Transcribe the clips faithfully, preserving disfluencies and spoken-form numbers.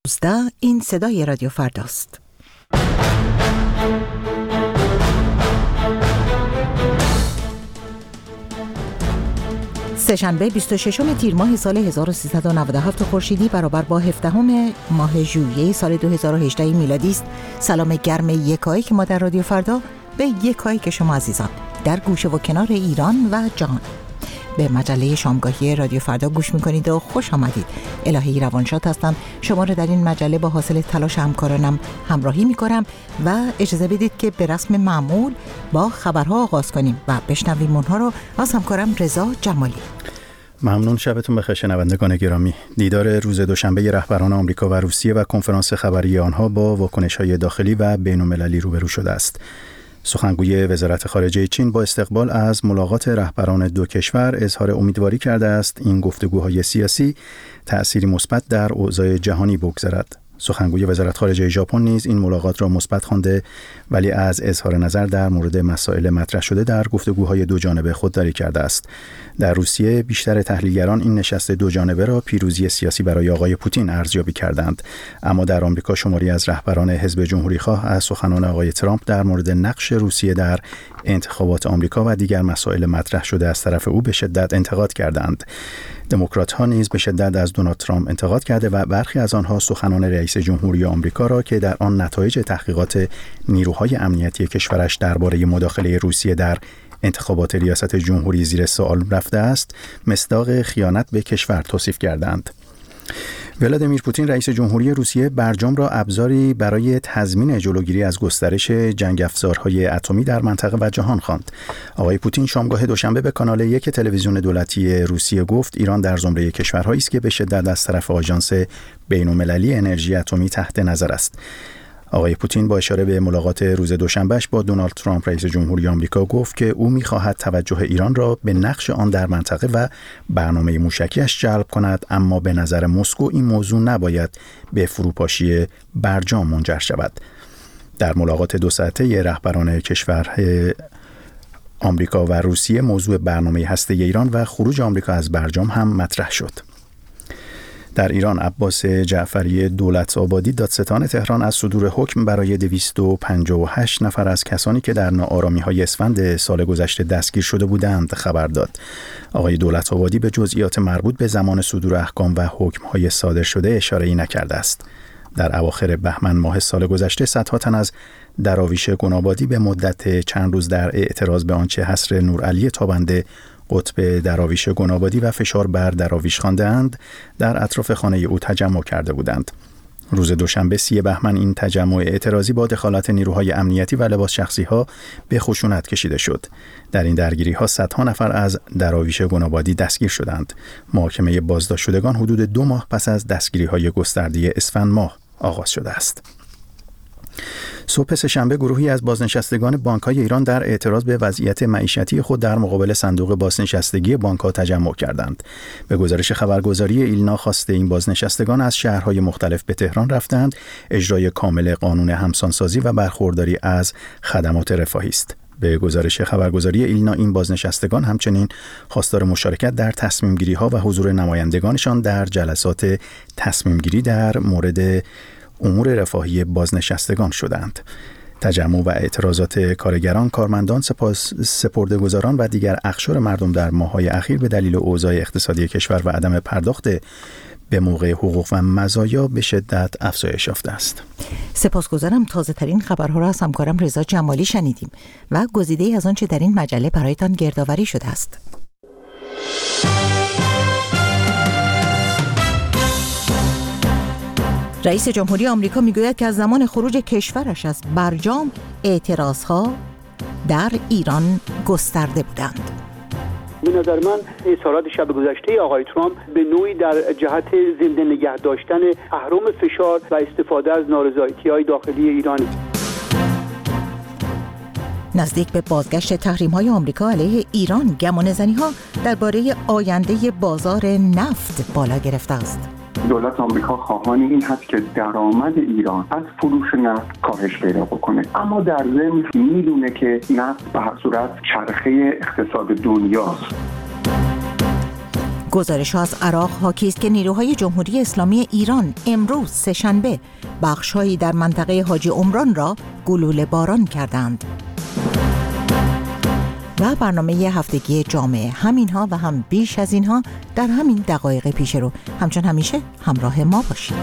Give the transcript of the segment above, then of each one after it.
این صدای رادیو فرداست. سه‌شنبه بیست و ششم تیر ماه سال هزار و سیصد و نود و هفت خورشیدی برابر با هفدهم ماه ژوئیه سال دو هزار و هجده میلادی است. سلام گرم یکایی که ما در رادیو فردا به یکایی که شما عزیزان در گوشه و کنار ایران و جهان به مجله شامگاهی رادیو فردا گوش میکنید و خوش آمدید. الهی روانشاد هستم، شما رو در این مجله با حاصل تلاش همکارانم همراهی میکنم و اجازه بدید که به رسم معمول با خبرها آغاز کنیم و بشنویم اونها رو از همکارم رضا جمالی. ممنون، شبتون بخیر شنوندگان گرامی. دیدار روز دوشنبه رهبران آمریکا و روسیه و کنفرانس خبری آنها با واکنش‌های داخلی و بین‌المللی روبرو شده است. سخنگوی وزارت خارجه چین با استقبال از ملاقات رهبران دو کشور اظهار امیدواری کرده است این گفتگوهای سیاسی تأثیری مثبت در اوضاع جهانی بگذارد. سخنگوی وزارت خارجه ژاپن نیز این ملاقات را مثبت خوانده، ولی از اظهار نظر در مورد مسائل مطرح شده در گفتگوهای دو جانبه خودداری کرده است. در روسیه بیشتر تحلیلگران این نشست دو جانبه را پیروزی سیاسی برای آقای پوتین ارزیابی کردند، اما در آمریکا شماری از رهبران حزب جمهوری‌خواه از سخنان آقای ترامپ در مورد نقش روسیه در انتخابات آمریکا و دیگر مسائل مطرح شده از طرف او به شدت انتقاد کردند. دموکرات‌ها نیز به شدت از دونالد ترامپ انتقاد کرده و برخی از آنها سخنان رئیس جمهوری آمریکا را که در آن نتایج تحقیقات نیروهای امنیتی کشورش درباره مداخله روسیه در انتخابات ریاست جمهوری زیر سوال رفته است، مصداق خیانت به کشور توصیف کردند. ولادیمیر پوتین رئیس جمهوری روسیه برجام را ابزاری برای تضمین جلوگیری از گسترش جنگ افزارهای اتمی در منطقه و جهان خواند. آقای پوتین شامگاه دوشنبه به کانال یک تلویزیون دولتی روسیه گفت ایران در زمره کشورهایی است که به شدت از طرف آژانس بین‌المللی انرژی اتمی تحت نظر است. آقای پوتین با اشاره به ملاقات روز دوشنبهش با دونالد ترامپ رئیس جمهوری آمریکا گفت که او می‌خواهد توجه ایران را به نقش آن در منطقه و برنامه موشکیش جلب کند، اما به نظر مسکو این موضوع نباید به فروپاشی برجام منجر شود. در ملاقات دو ساعته رهبران کشورهای آمریکا و روسیه موضوع برنامه هسته‌ای ایران و خروج آمریکا از برجام هم مطرح شد. در ایران عباس جعفری دولت آبادی دادستان تهران از صدور حکم برای دویست و پنجاه و هشت نفر از کسانی که در ناآرامی‌های اسفند سال گذشته دستگیر شده بودند خبر داد. آقای دولت آبادی به جزئیات مربوط به زمان صدور احکام و حکم‌های صادر شده اشاره‌ای نکرده است. در اواخر بهمن ماه سال گذشته صدها تن از دراویش گنابادی به مدت چند روز در اعتراض به آنچه حصر نورعلی تابنده قطب دراویش گنابادی و فشار بر دراویش خوانده‌اند در اطراف خانه او تجمع کرده بودند. روز دوشنبه سی بهمن این تجمع اعتراضی با دخالت نیروهای امنیتی و لباس شخصی‌ها به خشونت کشیده شد. در این درگیری‌ها صدها نفر از دراویش گنابادی دستگیر شدند. محاکمه بازداشت شدگان حدود دو ماه پس از دستگیری‌های گسترده اسفند ماه آغاز شده است. صبح سه‌شنبه گروهی از بازنشستگان بانک‌های ایران در اعتراض به وضعیت معیشتی خود در مقابل صندوق بازنشستگی بانک‌ها تجمع کردند. به گزارش خبرگزاری ایلنا خواسته این بازنشستگان از شهرهای مختلف به تهران رفتند. اجرای کامل قانون همسانسازی و برخورداری از خدمات رفاهی است. به گزارش خبرگزاری ایلنا این بازنشستگان همچنین خواستار مشارکت در تصمیم‌گیری‌ها و حضور نمایندگانشان در جلسات تصمیم‌گیری در مورد امور رفاهی بازنشستگان شدند. تجمع و اعتراضات کارگران، کارمندان، سپاس سپرده‌گزاران و دیگر اقشار مردم در ماه‌های اخیر به دلیل اوضاع اقتصادی کشور و عدم پرداخت به موقع حقوق و مزایا به شدت افزایش یافته است. سپاسگزارم. تازه ترین خبرها را از همکارم رضا جمالی شنیدیم و گزیده‌ای از آنچه در این مجله برایتان گردآوری شده است. رئیس جمهوری آمریکا میگوید که از زمان خروج کشورش از برجام اعتراضها در ایران گسترده بودند. به نظر من اظهارات شب گذشته آقای ترامپ به نوعی در جهت زنده نگه داشتن اهرم فشار و استفاده از نارضایتی‌های داخلی ایران است. نزدیک به بازگشت تحریم‌های آمریکا علیه ایران، گمانه‌زنی‌ها درباره آینده بازار نفت بالا گرفته است. دولت آمریکا خواهان این هست که درآمد ایران از فروش نفت کاهش پیدا بکنه، اما در ضمن میدونه که نفت به هر صورت چرخه اقتصاد دنیاست. گزارش از عراق حاکی است که نیروهای جمهوری اسلامی ایران امروز سه‌شنبه بخش‌هایی در منطقه حاجی عمران را گلوله باران کردند. و برنامه هفتگی جامعه، همینها و هم بیش از اینها در همین دقایق پیش رو. همچون همیشه همراه ما باشید.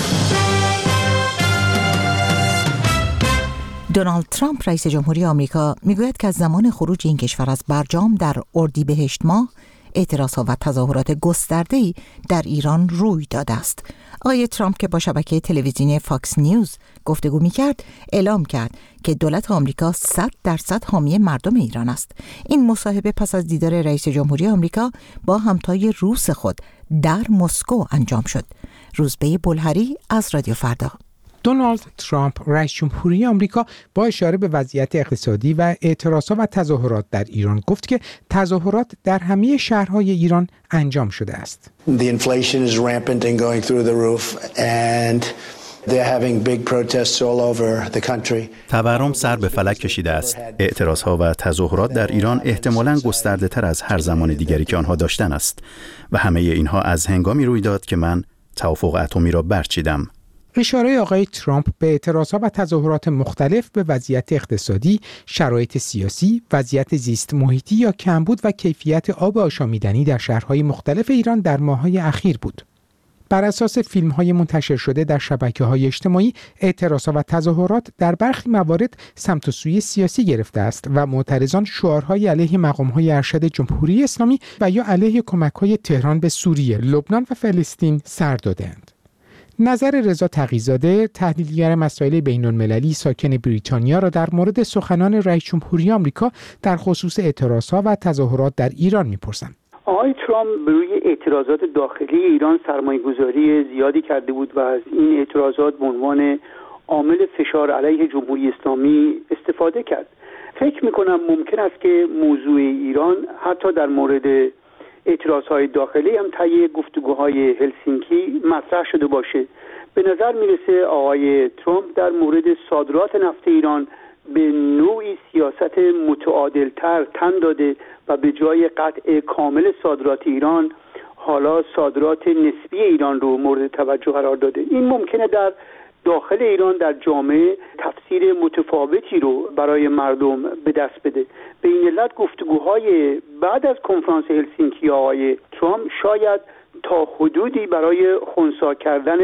دونالد ترامپ رئیس جمهوری آمریکا میگوید که از زمان خروج این کشور از برجام در اردیبهشت ماه اعتراضها و تظاهرات گسترده‌ای در ایران روی داده است. آقای ترامپ که با شبکه تلویزیونی فاکس نیوز گفتگو می‌کرد، اعلام کرد که دولت آمریکا صد درصد حامی مردم ایران است. این مصاحبه پس از دیدار رئیس جمهوری آمریکا با همتای روس خود در مسکو انجام شد. روزبه بلهری از رادیو فردا. دونالد ترامپ رئیس جمهوری آمریکا با اشاره به وضعیت اقتصادی و اعتراضات و تظاهرات در ایران گفت که تظاهرات در همه شهرهای ایران انجام شده است. The inflation is rampant and going through the roof and they're having big protests all over the country. تورم سر به فلک کشیده است. اعتراضها و تظاهرات در ایران احتمالاً گسترده‌تر از هر زمان دیگری که آنها داشتن است و همه اینها از هنگامی روی داد که من توافق اتمی را برچیدم. اشاره آقای ترامپ به اعتراضات و تظاهرات مختلف به وضعیت اقتصادی، شرایط سیاسی، وضعیت زیست محیطی یا کمبود و کیفیت آب آشامیدنی در شهرهای مختلف ایران در ماه‌های اخیر بود. بر اساس فیلم‌های منتشر شده در شبکه‌های اجتماعی، اعتراضات و تظاهرات در برخی موارد سمت و سوی سیاسی گرفته است و معترضان شعارهای علیه مقام‌های ارشد جمهوری اسلامی و یا علیه کمک‌های تهران به سوریه، لبنان و فلسطین سر دادند. نظر رضا تقی‌زاده، تحلیلگر مسائل بین‌المللی ساکن بریتانیا را در مورد سخنان رئیس جمهوری آمریکا در خصوص اعتراضات و تظاهرات در ایران می‌پرسم. آقای ترامپ روی اعتراضات داخلی ایران سرمایه‌گذاری زیادی کرده بود و از این اعتراضات به عنوان عامل فشار علیه جمهوری اسلامی استفاده کرد. فکر می‌کنم ممکن است که موضوع ایران حتی در مورد اعتراضهای داخلی هم طی گفتگوهای هلسینکی مطرح شده باشه. به نظر میرسه آقای ترامپ در مورد صادرات نفت ایران به نوعی سیاست متعادلتر تن داده و به جای قطع کامل صادرات ایران حالا صادرات نسبی ایران رو مورد توجه قرار داده. این ممکنه در داخل ایران در جامعه تفسیر متفاوتی رو برای مردم به دست بده. به این علت گفتگوهای بعد از کنفرانس هلسینکی آقای ترامپ شاید تا حدودی برای خنثی کردن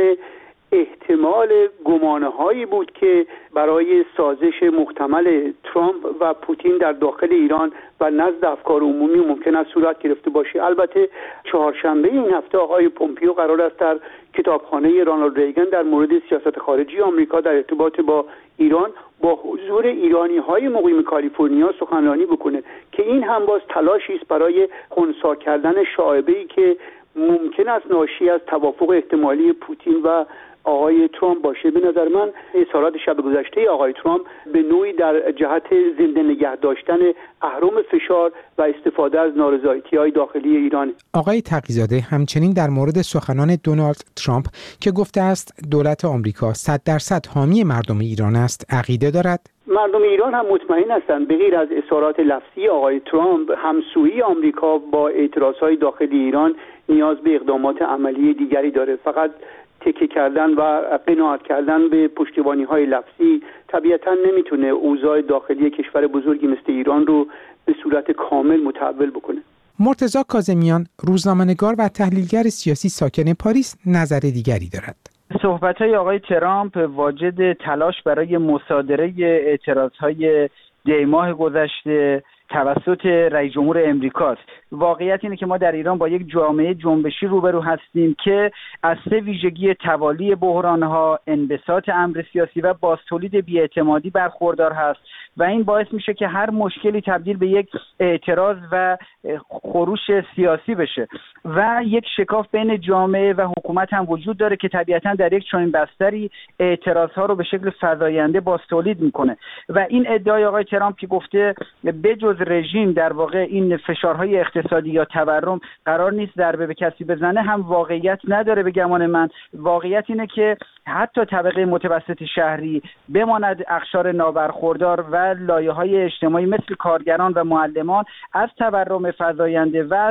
احتمال گمانه‌هایی بود که برای سازش محتمل ترامپ و پوتین در داخل ایران و نزد افکار عمومی ممکن است صورت گرفته باشه. البته چهارشنبه این هفته آقای پومپیو قرار است در کتابخانه رانالد ریگن در مورد سیاست خارجی آمریکا در ارتباط با ایران با حضور ایرانی‌های مقیم کالیفرنیا سخنرانی بکنه که این هم باز تلاشی است برای خنثی کردن شایعه‌ای که ممکن است ناشی از توافق احتمالی پوتین و آقای ترامپ باشه. به نظر من اظهارات شب گذشته آقای ترامپ به نوعی در جهت زنده نگه داشتن اهرم فشار و استفاده از نارضایتی‌های داخلی ایران. آقای تقی‌زاده همچنین در مورد سخنان دونالد ترامپ که گفته است دولت آمریکا صد درصد حامی مردم ایران است عقیده دارد. مردم ایران هم مطمئن هستند به غیر از اظهارات لفظی آقای ترامپ، همسویی آمریکا با اعتراضهای داخلی ایران نیاز به اقدامات عملی دیگری داره. فقط تکیه کردن و قناعت کردن به پشتیبانی‌های لفظی طبیعتاً نمیتونه اوضاع داخلی کشور بزرگی مثل ایران رو به صورت کامل متحول بکنه. مرتضی کاظمیان، روزنامه‌نگار و تحلیلگر سیاسی ساکن پاریس، نظر دیگری دارد. صحبت‌های آقای ترامپ واجد تلاش برای مصادره اعتراض‌های دی ماه گذشته توسط رئیس جمهور امریکاست. واقعیت اینه که ما در ایران با یک جامعه جنبشی روبرو هستیم که از سه ویژگی توالی بحران‌ها، انبساط امر سیاسی و بازتولید بی‌اعتمادی برخوردار هست و این باعث میشه که هر مشکلی تبدیل به یک اعتراض و خروش سیاسی بشه و یک شکاف بین جامعه و حکومت هم وجود داره که طبیعتاً در یک چنین بستری اعتراض‌ها رو به شکل فزاینده بازتولید میکنه و این ادعای آقای ترامپ که گفته بجز رژیم در واقع این فشارهای اقتصادی یا تورم قرار نیست ضربه به کسی بزنه هم واقعیت نداره. به گمان من واقعیت اینه که حتی طبقه متوسط شهری بماند اقشار نابرخوردار و لایه‌های اجتماعی مثل کارگران و معلمان از تورم فزاینده و از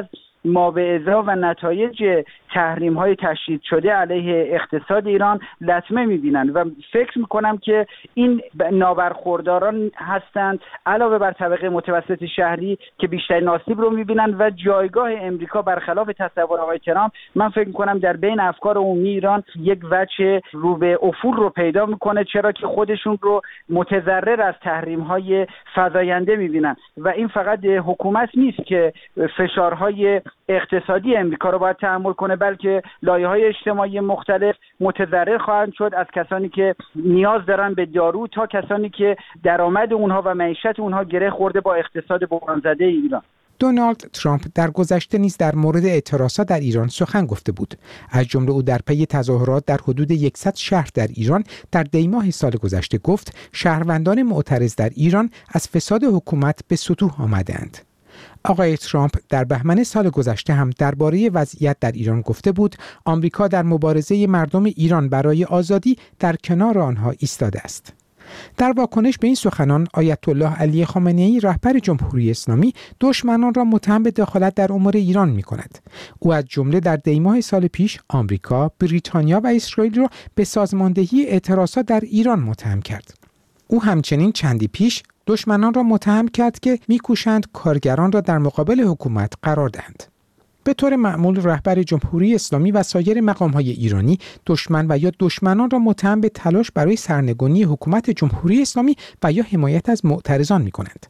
مابعضا و نتایج تحریم های تشدید شده علیه اقتصاد ایران لطمه میبینن و فکر میکنم که این نابرخورداران هستند علاوه بر طبقه متوسط شهری که بیشترین آسیب رو میبینن و جایگاه امریکا برخلاف تصور آقای ترامپ من فکر میکنم در بین افکار عمومی ایران یک وجه رو به افول رو پیدا میکنه، چرا که خودشون رو متضرر از تحریم های فزاینده میبینن و این فقط حکومت نیست که فشارهای اقتصادی امریکا رو باید تحمل کنه، بلکه لایه‌های اجتماعی مختلف متضرر خواهند شد، از کسانی که نیاز دارن به دارو تا کسانی که درآمد اونها و معیشت اونها گره خورده با اقتصاد بحران زده ایران. دونالد ترامپ در گذشته نیز در مورد اعتراضات در ایران سخن گفته بود. از جمله او در پی تظاهرات در حدود صد شهر در ایران در دی ماه سال گذشته گفت شهروندان معترض در ایران از فساد حکومت به سطوح آمدند. آقای ترامپ در بهمن سال گذشته هم درباره وضعیت در ایران گفته بود آمریکا در مبارزه مردم ایران برای آزادی در کنار آنها ایستاده است. در واکنش به این سخنان آیت الله علی خامنه‌ای رهبر جمهوری اسلامی دشمنان را متهم به دخالت در امور ایران می‌کند. او از جمله در دی ماه سال پیش آمریکا، بریتانیا و اسرائیل را به سازماندهی اعتراضات در ایران متهم کرد. او همچنین چندی پیش دشمنان را متهم کرد که می‌کوشند کارگران را در مقابل حکومت قرار دهند. به طور معمول رهبر جمهوری اسلامی و سایر مقام‌های ایرانی دشمن و یا دشمنان را متهم به تلاش برای سرنگونی حکومت جمهوری اسلامی و یا حمایت از معترضان می‌کنند.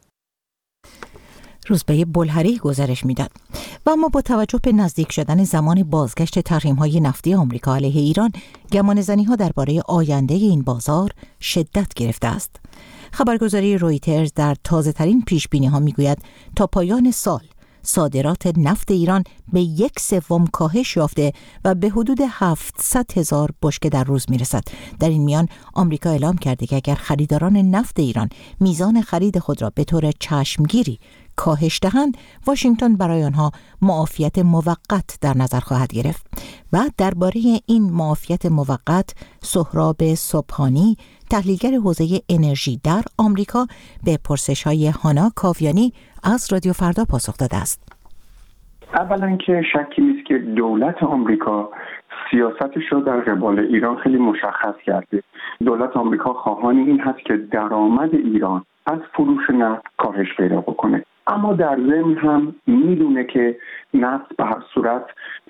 روزبه بلهری گزارش میداد. و اما با توجه به نزدیک شدن زمان بازگشت تحریم‌های نفتی آمریکا علیه ایران، گمانه‌زنی‌ها درباره آینده این بازار شدت گرفته است. خبرگزاری رویترز در تازه‌ترین پیش‌بینی‌ها می‌گوید تا پایان سال صادرات نفت ایران به یک سوم کاهش یافته و به حدود هفتصد هزار بشکه در روز میرسد. در این میان آمریکا اعلام کرده که اگر خریداران نفت ایران میزان خرید خود را به طور چشمگیری کاهش دهند، واشنگتن برای آنها معافیت موقت در نظر خواهد گرفت. و درباره این معافیت موقت سهراب صبحانی، تحلیلگر حوزه انرژی در آمریکا، به پرسش‌های هانا کاویانی از رادیو فردا پاسخ داده است. اولا که شکی نیست که دولت آمریکا سیاستش رو در قبال ایران خیلی مشخص کرده. دولت آمریکا خواهان این هست که درآمد ایران از فروش نفت کاهش پیدا بکنه، اما در ضمن هم میدونه که نفت به هر صورت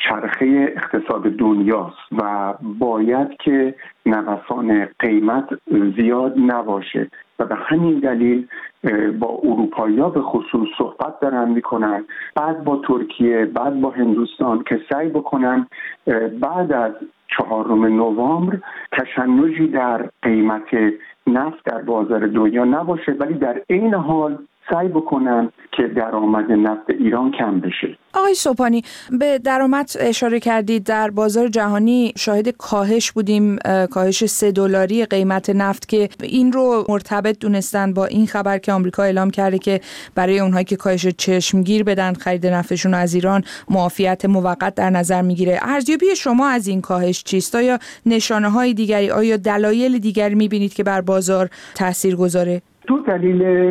چرخه اقتصاد دنیاست و باید که نوسان قیمت زیاد نباشه و به همین دلیل با اروپایی‌ها به خصوص صحبت دارن میکنن، بعد با ترکیه، بعد با هندوستان که سعی بکنن بعد از چهارم نوامبر تشنجی در قیمت نفت در بازار دنیا نباشه، ولی در عین حال سعی بکنن که درآمد نفت ایران کم بشه. آقای صبحانی، به درآمد اشاره کردید. در بازار جهانی شاهد کاهش بودیم، کاهش سه دلاری قیمت نفت که این رو مرتبط دونستن با این خبر که آمریکا اعلام کرده که برای اونهایی که کاهش چشمگیر بدن خرید نفتشون از ایران معافیت موقت در نظر میگیره. ارزیابی شما از این کاهش چیست؟ آیا نشانه‌های دیگری، آیا دلایل دیگری می‌بینید که بر بازار تأثیر گذاره؟ دو دلیل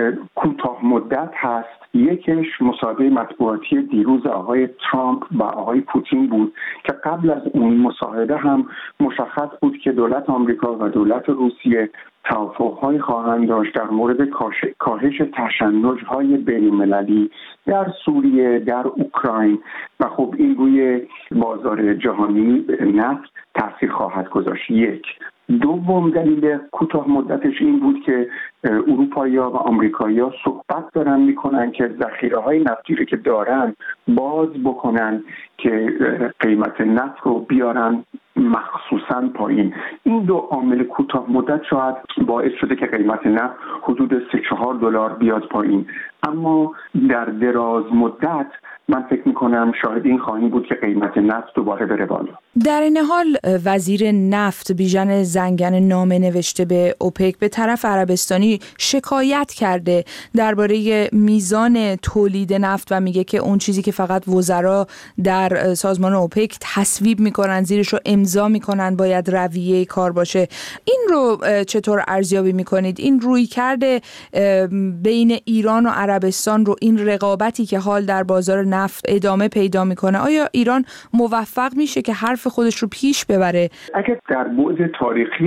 کوتاه مدت هست. یکیش مصاحبه مطبوعاتی دیروز آقای ترامپ و آقای پوتین بود که قبل از اون مصاحبه هم مشخص بود که دولت آمریکا و دولت روسیه توافق‌های خواهند داشت در مورد کاهش تشنج‌های بین‌المللی در سوریه، در اوکراین و خب این روی بازار جهانی نفت تأثیر خواهد گذاشت. یک. دوم دلیل کوتاه مدتش این بود که اروپایی‌ها و آمریکایی‌ها صحبت دارن میکنن که ذخیره‌های نفتی رو که دارن باز بکنن که قیمت نفت رو بیارن مخصوصاً پایین. این دو عامل کوتاه مدت شاید باعث شده که قیمت نفت حدود سه چهار دلار بیاد پایین، اما در دراز مدت من فکر میکنم شاهد این خواهیم بود که قیمت نفت دوباره بره بالا. در این حال وزیر نفت بیژن زنگن نامه نوشته به اوپک به طرف عربستانی شکایت کرده درباره میزان تولید نفت و میگه که اون چیزی که فقط وزرا در سازمان اوپک تصویب میکنن، زیرش رو امضا میکنن، باید رویه کار باشه. این رو چطور ارزیابی میکنید؟ این روی کرده بین ایران و عربستان رو، این رقابتی که حال در بازار نفت ادامه پیدا میکنه، آیا ایران موفق میشه که حرف خودش رو پیش ببره؟ اگر در بعد تاریخی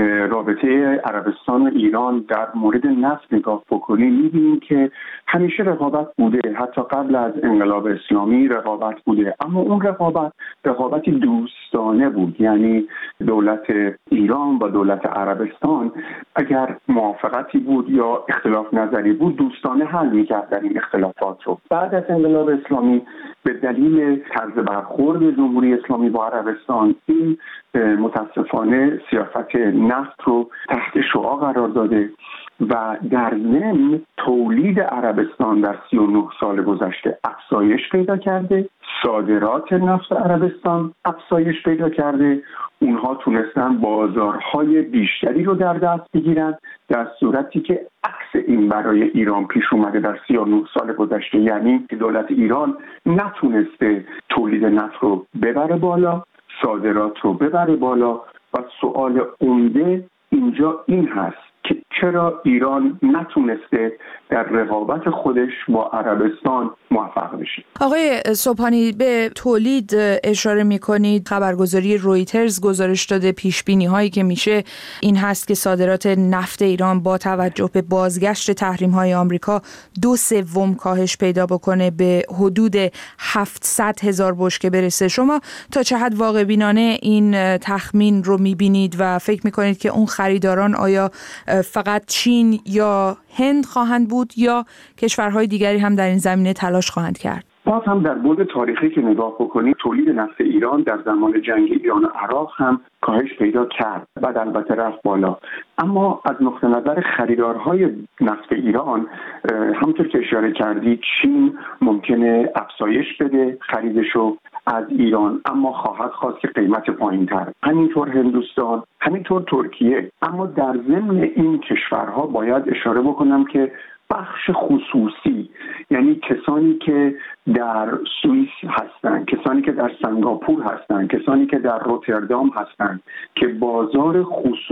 رابطه عربستان و ایران در مورد نفت نگاه بکنیم می‌بینیم که همیشه رقابت بوده، حتی قبل از انقلاب اسلامی رقابت بوده، اما اون رقابت رقابتی دوستانه بود. یعنی دولت ایران و دولت عربستان اگر موافقتی بود یا اختلاف نظری بود دوستانه حل می‌کردن این اختلافات رو. بعد از انقلاب اسلامی به دلیل طرز برخورد جمهوری اسلامی با عربستان این متاسفانه سیاست نفت رو تحت شعاع قرار داده و در ضمن تولید عربستان در سی و نه سال گذشته افزایش پیدا کرده، صادرات نفت عربستان افزایش پیدا کرده، اونها تونستن بازارهای بیشتری رو در دست بگیرن، در صورتی که عکس این برای ایران پیش اومده در سی و نه سال گذشته. یعنی دولت ایران نتونسته تولید نفت رو ببره بالا، صادرات رو ببره بالا و سوال عمده اینجا این هست که چرا ایران نتونسته در رقابت خودش با عربستان موفق بشه. آقای سبحانی به تولید اشاره می‌کنید. خبرگزاری رویترز گزارش داده پیش بینی هایی که میشه این هست که صادرات نفت ایران با توجه به بازگشت تحریم های آمریکا دو سوم کاهش پیدا بکنه به حدود هفتصد هزار بشکه برسه. شما تا چه حد واقع بینانه این تخمین رو می‌بینید و فکر می‌کنید که اون خریداران آیا فقط چین یا هند خواهند بود یا کشورهای دیگری هم در این زمینه تلاش خواهند کرد؟ باز هم در بعد تاریخی که نگاه بکنید تولید نفت ایران در زمان جنگ ایران و عراق هم کاهش پیدا کرد، بعد البته رفت بالا. اما از نقطه نظر خریدارهای نفت ایران همونطور که اشاره کردید چین ممکنه افزایش بده خریدشو از ایران، اما خواهد خواست که قیمت پایین‌تر، همینطور هندوستان، همینطور ترکیه. اما در ضمن این کشورها باید اشاره بکنم که بخش خصوصی، یعنی کسانی که در سوئیس هستند، کسانی که در سنگاپور هستند، کسانی که در روتردام هستند که بازار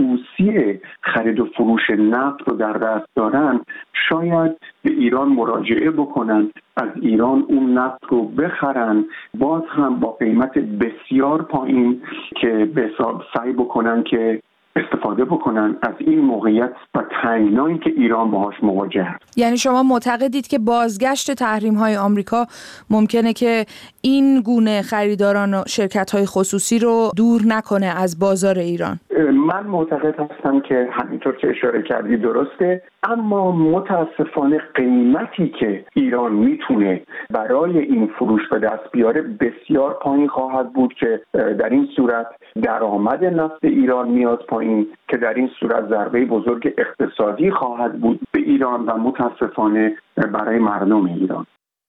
خصوصی خرید و فروش نفت رو در دست دارن، شاید به ایران مراجعه بکنن، از ایران اون نفت رو بخرن، باز هم با قیمت بسیار پایین که به حساب سعی بکنن که استفاده بکنن از این موقعیت و تنگنایی که ایران باهاش مواجه است. یعنی شما معتقدید که بازگشت تحریم‌های آمریکا ممکنه که این گونه خریداران و شرکت‌های خصوصی رو دور نکنه از بازار ایران؟ من معتقد هستم که همینطور که اشاره کردی درسته، اما متاسفانه قیمتی که ایران میتونه برای این فروش به دست بیاره بسیار پایین خواهد بود که در این صورت درآمد نفت ایران میاد پایین، که در این صورت ضربه بزرگ اقتصادی خواهد بود به ایران و متاسفانه برای مردم ایران.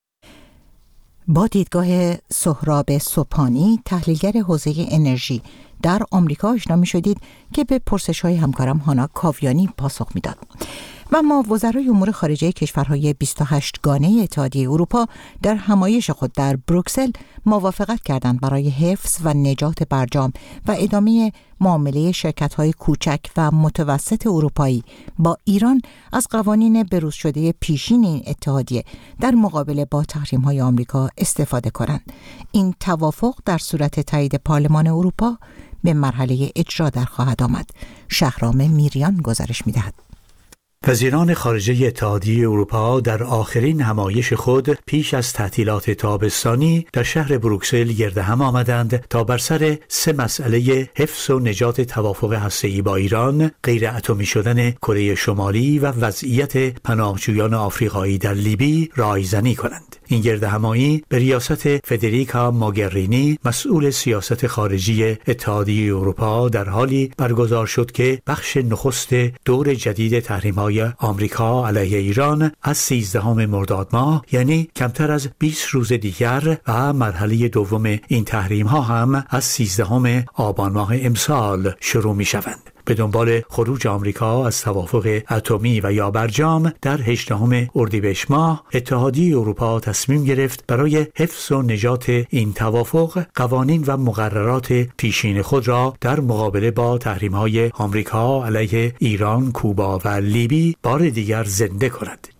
با دیدگاه سهراب سبحانی، تحلیلگر حوزه انرژی در آمریکا آشنا می‌شدید که به پرسش‌های همکارم هانا کاویانی پاسخ می‌داد. و اما وزرای امور خارجه کشورهای بیست و هشت گانه اتحادیه اروپا در همایش خود در بروکسل موافقت کردند برای حفظ و نجات برجام و ادامه معامله شرکت‌های کوچک و متوسط اروپایی با ایران از قوانین بروز شده پیشین این اتحادیه در مقابله با تحریم‌های آمریکا استفاده کنند. این توافق در صورت تایید پارلمان اروپا به مرحله اجرا در خواهد آمد. شهرام میریان گزارش می‌دهد. وزیران خارجه اتحادیه اروپا در آخرین همایش خود پیش از تعطیلات تابستانی در شهر بروکسل گرد هم آمدند تا بر سر سه مسئله حفظ و نجات توافق هسته‌ای با ایران، غیر اتمی شدن کره شمالی و وضعیت پناهجویان آفریقایی در لیبی رایزنی کنند. این گرد همایی به ریاست فدریکا موگرینی مسئول سیاست خارجی اتحادیه اروپا در حالی برگزار شد که بخش نخست دور جدید تحریم‌های آمریکا علیه ایران از سیزدهم مرداد ماه، یعنی کمتر از بیست روز دیگر، و مرحله دوم این تحریم‌ها هم از سیزدهم آبان ماه امسال شروع می‌شوند. به دنبال خروج آمریکا از توافق اتمی و یا برجام در هجدهم اردیبهشت ماه، اتحادیه اروپا تصمیم گرفت برای حفظ و نجات این توافق قوانین و مقررات پیشین خود را در مقابله با تحریم‌های آمریکا علیه ایران، کوبا و لیبی بار دیگر زنده کند.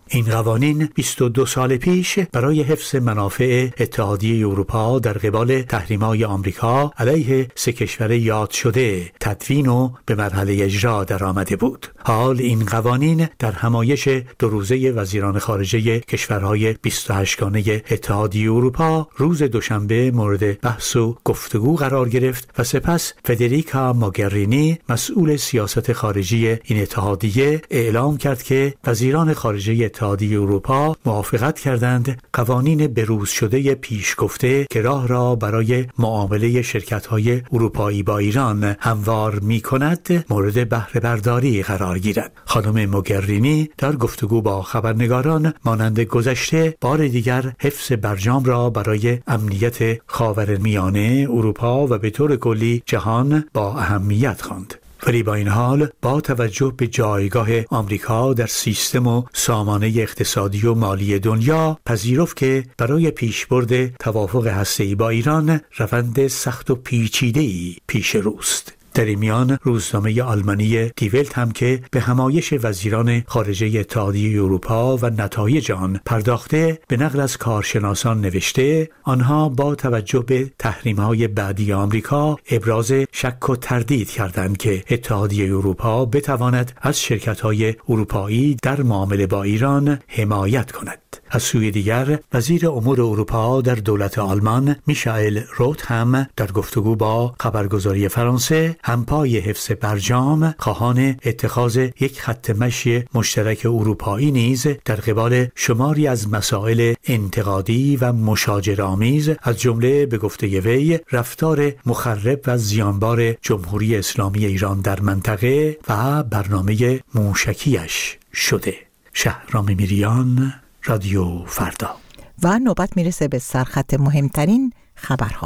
این قوانین بیست و دو سال پیش برای حفظ منافع اتحادیه اروپا در قبال تحریم‌های آمریکا علیه سه کشور یاد شده تدوین و به مرحله اجرا در آمده بود. حال این قوانین در همایش دو روزه وزیران خارجه کشورهای بیست و هشت گانه اتحادیه اروپا روز دوشنبه مورد بحث و گفتگو قرار گرفت و سپس فدریکا موگرینی مسئول سیاست خارجی این اتحادیه اعلام کرد که وزیران خارجه اتحادیه اروپا موافقت کردند قوانین بروز شده پیش گفته که راه را برای معامله شرکت‌های اروپایی با ایران هموار می‌کند مورد بهره برداری قرار گیرد. خانم موگرینی در گفتگو با خبرنگاران مانند گذشته بار دیگر حفظ برجام را برای امنیت خاورمیانه، اروپا و به طور کلی جهان با اهمیت خواند. ولی با این حال با توجه به جایگاه آمریکا در سیستم و سامانه اقتصادی و مالی دنیا پذیرفت که برای پیشبرد توافق هسته‌ای با ایران روند سخت و پیچیده‌ای پیش روست. در این میان روزنامه آلمانی دی ولت هم که به همایش وزیران خارجه اتحادیه اروپا و نتایج آن پرداخته به نقل از کارشناسان نوشته آنها با توجه به تحریم‌های بعدی آمریکا ابراز شک و تردید کردند که اتحادیه اروپا بتواند از شرکت‌های اروپایی در معامله با ایران حمایت کند. از سوی دیگر وزیر امور اروپا در دولت آلمان میشائل روت هم در گفتگو با خبرگزاری فرانسه همپای حفظ برجام خواهان اتخاذ یک خط مشی مشترک اروپایی نیز در قبال شماری از مسائل انتقادی و مشاجرآمیز از جمله به گفته وی رفتار مخرب و زیانبار جمهوری اسلامی ایران در منطقه و برنامه موشکیش شده. شهرام میریان، رادیو فردا. و نوبت میرسه به سرخط مهمترین خبرها.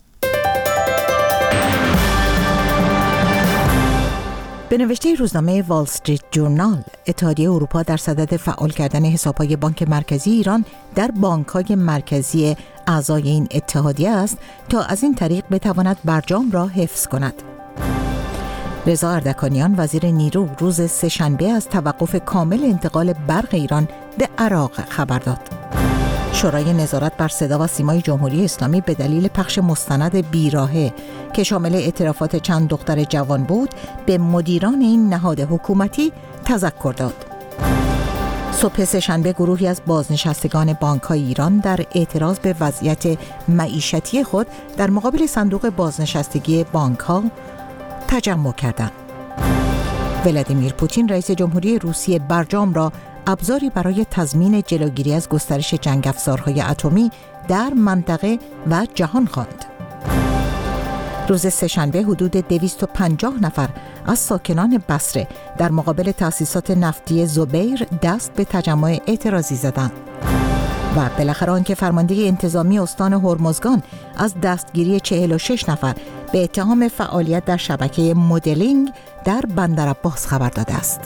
به نوشته روزنامه وال استریت جورنال، اتحادیه اروپا در صدد فعال کردن حساب‌های بانک مرکزی ایران در بانک‌های مرکزی اعضای این اتحادیه است تا از این طریق بتواند برجام را حفظ کند. رضا اردکانیان وزیر نیرو روز سه‌شنبه از توقف کامل انتقال برق ایران به عراق خبر داد. شورای نظارت بر صدا و سیمای جمهوری اسلامی به دلیل پخش مستند بیراهه که شامل اعترافات چند دختر جوان بود به مدیران این نهاد حکومتی تذکر داد. صبح سه‌شنبه گروهی از بازنشستگان بانک‌های ایران در اعتراض به وضعیت معیشتی خود در مقابل صندوق بازنشستگی بانک‌ها تجمع کردند. ولادیمیر پوتین رئیس جمهوری روسیه برجام را ابزاری برای تضمین جلوگیری از گسترش جنگ افزارهای اتمی در منطقه و جهان خواند. روز سه‌شنبه حدود دویست و پنجاه نفر از ساکنان بصره در مقابل تأسیسات نفتی زبیر دست به تجمع اعتراضی زدند. و بالاخره آنکه فرمانده انتظامی استان هرمزگان از دستگیری چهل و شش نفر به اتهام فعالیت در شبکه مدلینگ در بندرعباس خبر داده است.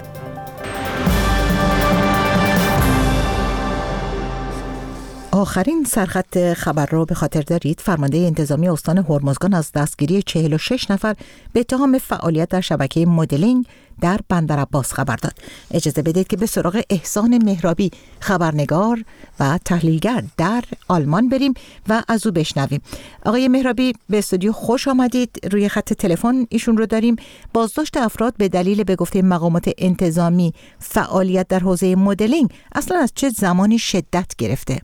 آخرین سرخط خبر را به خاطر دارید. فرمانده انتظامی استان هرمزگان از دستگیری چهل و شش نفر به اتهام فعالیت در شبکه مدلینگ در بندرعباس خبر داد. اجازه بدید که به سراغ احسان مهرابی، خبرنگار و تحلیلگر در آلمان بریم و از او بشنویم. آقای مهرابی به استودیو خوش آمدید. روی خط تلفن ایشون رو داریم. بازداشت افراد به دلیل به گفته مقامات انتظامی فعالیت در حوزه مدلینگ اصلا از چه زمانی شدت گرفته؟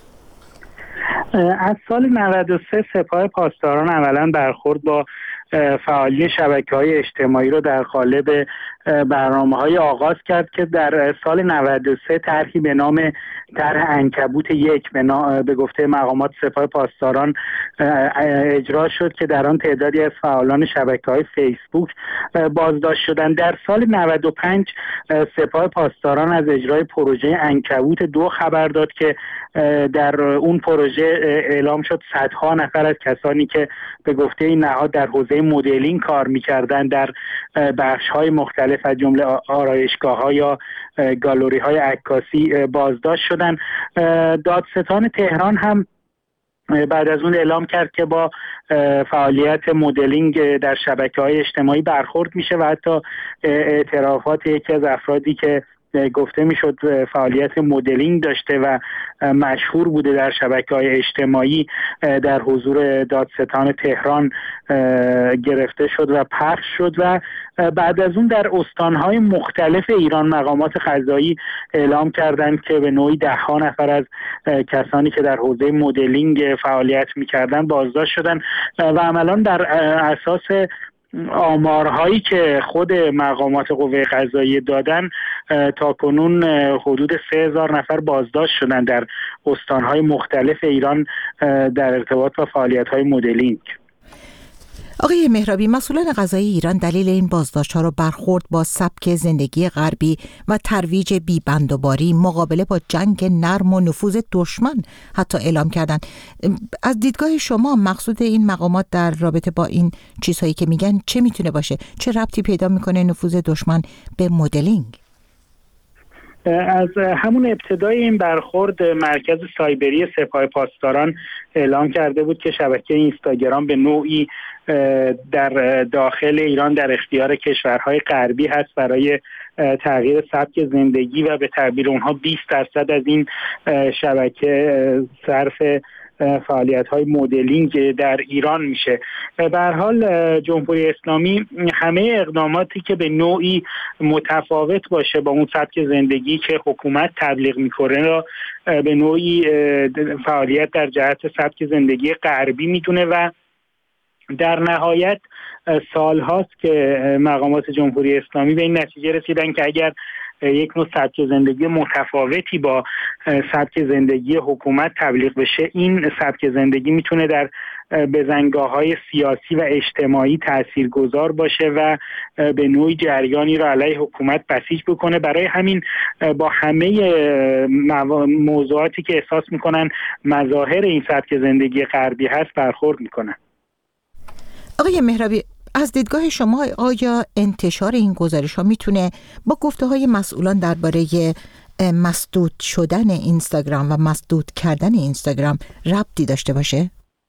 از سال نود و سه سپاه پاسداران اولا برخورد با فعالی شبکه‌های اجتماعی رو در قالب برنامه‌های آغاز کرد که در سال نود و سه طرحی به نام طرح عنکبوت یک به, به گفته مقامات سپاه پاسداران اجرا شد که در آن تعدادی از فعالان شبکه‌های فیسبوک بازداشت شدند. در سال نود و پنج سپاه پاسداران از اجرای پروژه عنکبوت دو خبر داد که در اون پروژه اعلام شد صدها نفر از کسانی که به گفته این نهاد در حوزه مدلینگ کار می‌کردند در بخش‌های مختلف از جمله آرایشگاه‌ها یا گالری‌های عکاسی بازداشت شدند. دادستان تهران هم بعد از اون اعلام کرد که با فعالیت مدلینگ در شبکه‌های اجتماعی برخورد میشه و حتی اعترافات یکی از افرادی که گفته میشد فعالیت مدلینگ داشته و مشهور بوده در شبکه‌های اجتماعی، در حضور دادستان تهران گرفته شد و پخش شد و بعد از اون در استانهای مختلف ایران مقامات قضایی اعلام کردند که به نوعی ده ها نفر از کسانی که در حوزه مدلینگ فعالیت می‌کردند بازداشت شدند و عملاً در اساس آمارهایی که خود مقامات قوه قضاییه دادن تا کنون حدود سه هزار نفر بازداشت شدن در استانهای مختلف ایران در ارتباط با فعالیت‌های مدلینگ. آقای مهرابی، مسئولان قضایی ایران دلیل این بازداشت‌ها رو برخورد با سبک زندگی غربی و ترویج بی‌بندوباری، مقابله با جنگ نرم و نفوذ دشمن حتی اعلام کردند. از دیدگاه شما مقصود این مقامات در رابطه با این چیزهایی که میگن چه میتونه باشه؟ چه ربطی پیدا میکنه نفوذ دشمن به مدلینگ؟ از همون ابتدای این برخورد مرکز سایبری سپاه پاسداران اعلام کرده بود که شبکه اینستاگرام به نوعی در داخل ایران در اختیار کشورهای غربی هست برای تغییر سبک زندگی و به تعبیر اونها بیست درصد از این شبکه صرف فعالیت‌های مدلینگ در ایران میشه. به هر حال جمهوری اسلامی همه اقداماتی که به نوعی متفاوت باشه با اون سبک زندگی که حکومت تبلیغ میکنه را به نوعی فعالیت در جهت سبک زندگی غربی میدونه و در نهایت سالهاست که مقامات جمهوری اسلامی به این نتیجه رسیدن که اگر یک نوع سبک زندگی متفاوتی با سبک زندگی حکومت تبلیغ بشه، این سبک زندگی میتونه در بزنگاه‌های سیاسی و اجتماعی تاثیرگذار باشه و به نوعی جریانی را علیه حکومت بسیج بکنه. برای همین با همه موضوعاتی که احساس میکنن مظاهر این سبک زندگی غربی هست برخورد میکنن. آقای مهرابی، از دیدگاه شما آیا انتشار این گزارش‌ها میتونه با گفته‌های مسئولان درباره مسدود شدن اینستاگرام و مسدود کردن اینستاگرام ربطی داشته باشه؟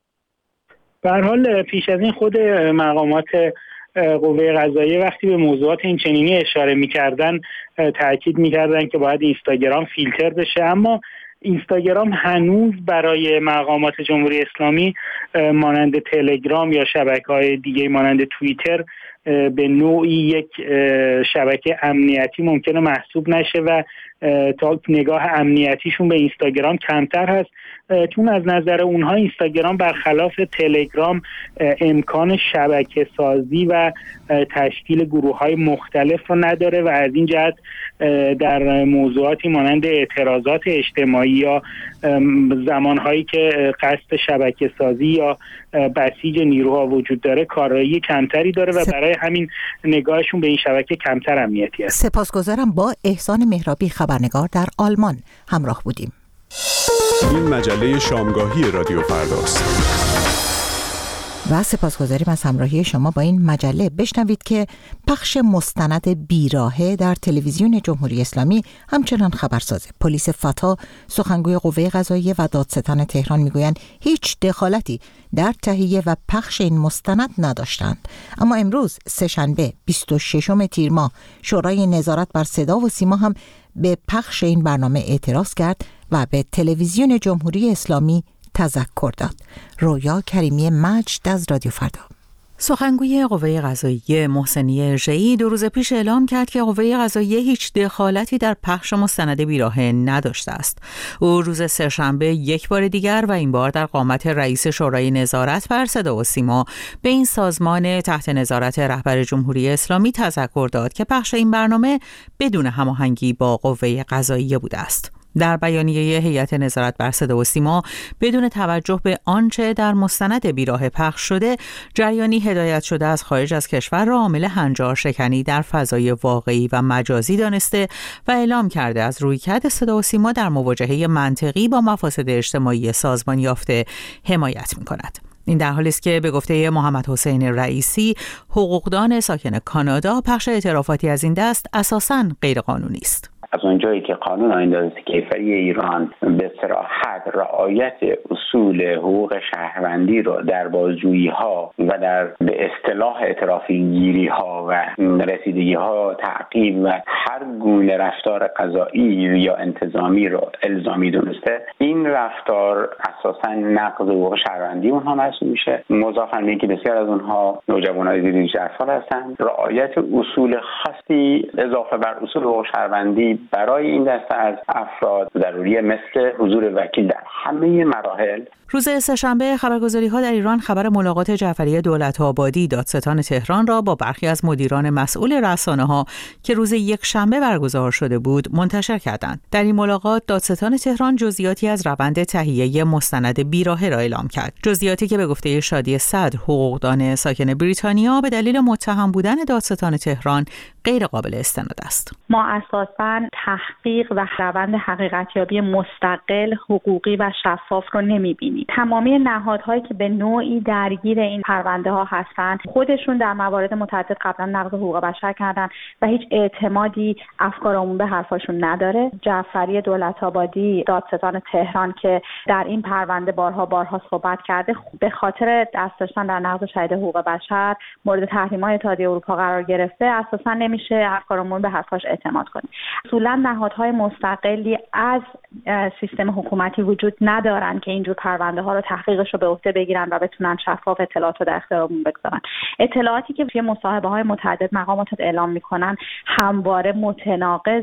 به هر حال پیش از این خود مقامات قوه قضاییه وقتی به موضوعات این چنینی اشاره می‌کردن تاکید می‌کردن که باید اینستاگرام فیلتر بشه، اما اینستاگرام هنوز برای مقامات جمهوری اسلامی مانند تلگرام یا شبکه‌های دیگه مانند توییتر به نوعی یک شبکه امنیتی ممکنه محسوب نشه و تا نگاه امنیتیشون به اینستاگرام کمتر هست، چون از نظر اونها اینستاگرام برخلاف تلگرام امکان شبکه سازی و تشکیل گروه‌های مختلف رو نداره و از این جهت در موضوعاتی مانند اعتراضات اجتماعی یا زمانهایی که قصد شبکه سازی یا بسیج نیروها وجود داره کارایی کمتری داره و برای همین نگاهشون به این شبکه کمتر امنیتی است. سپاسگزارم. با احسان مهرابی خبرنگار در آلمان همراه بودیم. این مجله شامگاهی رادیو فرداست. و سپاسگزاریم از همراهی شما با این مجله. بشنوید که پخش مستند بیراهه در تلویزیون جمهوری اسلامی همچنان خبرسازه. پلیس فتا، سخنگوی قوه قضاییه و دادستان تهران میگویند هیچ دخالتی در تهیه و پخش این مستند نداشتند. اما امروز سه‌شنبه بیست و ششم تیر ماه شورای نظارت بر صدا و سیما هم به پخش این برنامه اعتراض کرد و به تلویزیون جمهوری اسلامی تذکر داد. رویا کریمی مجد از رادیو فردا. سخنگوی قوه قضاییه محسنی ژه‌ای دو روز پیش اعلام کرد که قوه قضاییه هیچ دخالتی در پخش مستند بیراهه نداشته است. او روز سه‌شنبه یک بار دیگر و این بار در قامت رئیس شورای نظارت بر صدا و سیما به این سازمان تحت نظارت رهبر جمهوری اسلامی تذکر داد که پخش این برنامه بدون هماهنگی با قوه قضاییه بوده است. در بیانیه هیئت نظارت بر صدا و سیما بدون توجه به آنچه در مستند بیراه پخش شده، جریانی هدایت شده از خارج از کشور را عامل هنجار شکنی در فضای واقعی و مجازی دانسته و اعلام کرده از رویکرد صدا و سیما در مواجهه منطقی با مفاسد اجتماعی سازمان یافته حمایت می‌کند. این در حالی است که به گفته محمد حسین رئیسی، حقوقدان ساکن کانادا، پخش اعترافاتی از این دست اساساً غیرقانونی است. از اونجایی که قانون آیین کیفری ایران به صراحت رعایت اصول حقوق شهروندی رو در بازجویی ها و در به اصطلاح اعترافی گیری ها و رسیدگی ها تعقیب و هر گونه رفتار قضایی یا انتظامی رو الزامی دونسته، این رفتار اساساً نقض حقوق شهروندی اونها محسوب میشه. مضافاً به اینکه بسیار از اونها نوجوانای زیر هجده سال هستند، رعایت اصول خاصی اضافه بر اصول حقوق شهروندی برای این دسته از افراد ضروریه، مثل حضور وکیل در همه مراحل. روز سه‌شنبه خبرگزاری‌ها در ایران خبر ملاقات جعفری دولت‌آبادی دادستان تهران را با برخی از مدیران مسئول رسانه‌ها که روز یکشنبه برگزار شده بود منتشر کردند. در این ملاقات دادستان تهران جزئیاتی از روند تهیه مستند بیراهه را اعلام کرد. جزئیاتی که به گفته شادی صدر، حقوقدان ساکن بریتانیا، به دلیل متهم بودن دادستان تهران غیر قابل استناد است. ما اساساً تحقیق و روند حقیقتیابی مستقل، حقوقی و شفاف رو نمی‌بینیم. تمامی نهادهایی که به نوعی درگیر این پرونده ها هستند خودشون در موارد متعدد قبلا نقض حقوق بشر کردن و هیچ اعتمادی افکار عمومی به حرفاشون نداره. جعفری دولت‌آبادی دادستان تهران که در این پرونده بارها بارها صحبت کرده، به خاطر دست داشتن در نقض شاید حقوق بشر مورد تحریم‌های اتحادیه اروپا قرار گرفته، اساساً نمیشه افکار عمومی به حرفاش اعتماد کنیم. اصولاً نهادهای مستقلی از سیستم حکومتی وجود ندارن که اینجور پرونده ها رو تحقیقش رو به عهده بگیرن و بتونن شفاف اطلاعات رو در اختیار عموم بگذارن. اطلاعاتی که توی مصاحبه های متعدد مقامات اعلام میکنن همواره متناقض،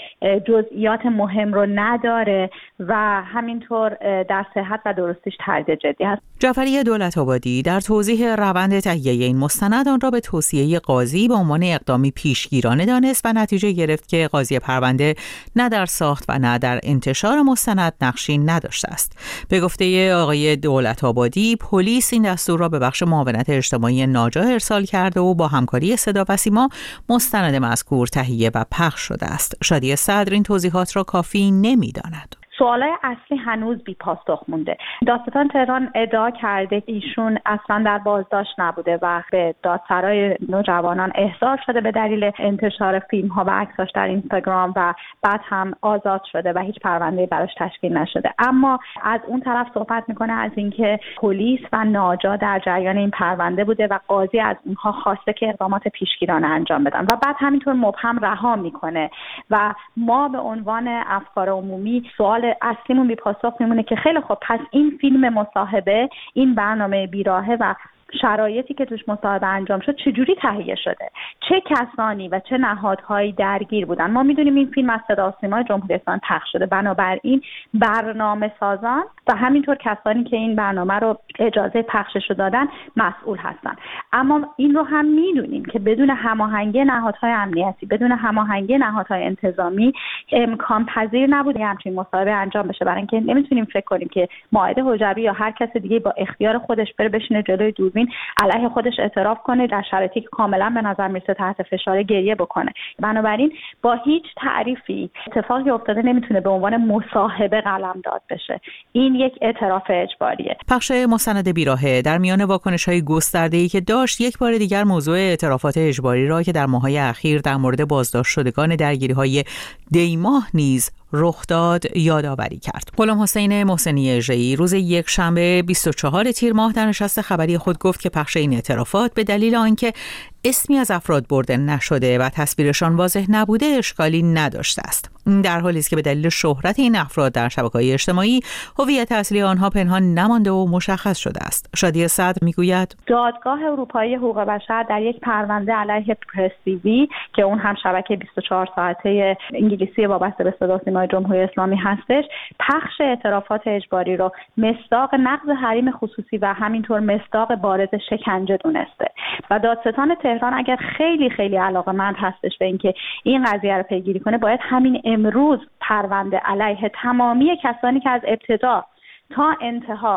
جزئیات مهم رو نداره و همینطور در صحت و درستیش تردید جدی هست. جعفری دولت‌آبادی در توضیح روند تهیه این مستند آن را به توصیه قاضی به عنوان اقدامی پیشگیرانه دانست و نتیجه گرفت که قاضی پرونده نه در ساخت و نه در انتشار مستند نقشی نداشته است. به گفته آقای دولت‌آبادی، پلیس این دستور را به بخش معاونت اجتماعی ناجا ارسال کرده و با همکاری صدا و سیما مستند مذکور تهیه و پخش شده است. شادی صدر این توضیحات را کافی نمی‌داند. سوالای اصلی هنوز بی پاسخ مونده. دادستان تهران ادعا کرده که ایشون اصلا در بازداشت نبوده و به دادسرای نوجوانان احضار شده به دلیل انتشار فیلم ها و عکساش در اینستاگرام و بعد هم آزاد شده و هیچ پرونده‌ای براش تشکیل نشده. اما از اون طرف صحبت میکنه از اینکه پلیس و ناجا در جریان این پرونده بوده و قاضی از اونها خواسته که اقدامات پیشگیرانه انجام بدن و بعد همینطور مبهم رها میکنه و ما به عنوان افکار عمومی سوال اصلیمون بی پاسخ میمونه که خیلی خب پس این فیلم مصاحبه، این برنامه بیراهه و شرایطی که توش مصاحبه انجام شد چجوری تهیه شده؟ چه کسانی و چه نهادهایی درگیر بودن؟ ما میدونیم این فیلم از صدا و سیمای جمهوری اسلامی پخش شده، بنابراین برنامه سازان و همینطور کسانی که این برنامه رو اجازه پخشش رو دادن مسئول هستن. اما این رو هم میدونیم که بدون هماهنگی نهادهای امنیتی، بدون هماهنگی نهادهای انتظامی امکان پذیر نبوده همچین مصاحبه انجام بشه، برای اینکه نمیتونیم فکر کنیم که مائد حجوی یا هر کس دیگه با اختیار خودش بره بشینه جلوی دوربین علیه خودش اعتراف کنه در شرایطی که کاملا به نظر میرسه تحت فشار گریه بکنه. بنابراین با هیچ تعریفی اتفاقی افتاده نمیتونه به عنوان مصاحبه قلمداد بشه. این یک اعتراف اجباریه. پخش مستند بیراهه در میان واکنش‌های گسترده‌ای که داشت، یک بار دیگر موضوع اعترافات اجباری را که در ماه‌های اخیر در مورد بازداشت شدگان درگیری‌های دیماه نیز رخ داد یادآوری کرد. غلام حسین محسنی اژه‌ای روز یکشنبه بیست و چهارم تیر ماه در نشست خبری خود گفت که پخش این اعترافات به دلیل آنکه اسمی از افراد برده نشده و تصویرشان واضح نبوده اشکالی نداشته است. این در حالی است که به دلیل شهرت این افراد در شبکه‌های اجتماعی هویت اصلی آنها پنهان نمانده و مشخص شده است. شادی صدر میگوید دادگاه اروپایی حقوق بشر در یک پرونده علیه پرس تی وی که اون هم شبکه بیست و چهار ساعته انگلیسی وابسته به صدا و سیمای جمهوری اسلامی هستش، پخش اعترافات اجباری رو مصداق نقض حریم خصوصی و همینطور مصداق بارز شکنجه دونسته و دادستان تهران اگر خیلی خیلی علاقه‌مند هستش به اینکه این قضیه رو پیگیری کنه، باید همین امروز پرونده علیه تمامی کسانی که از ابتدا تا انتها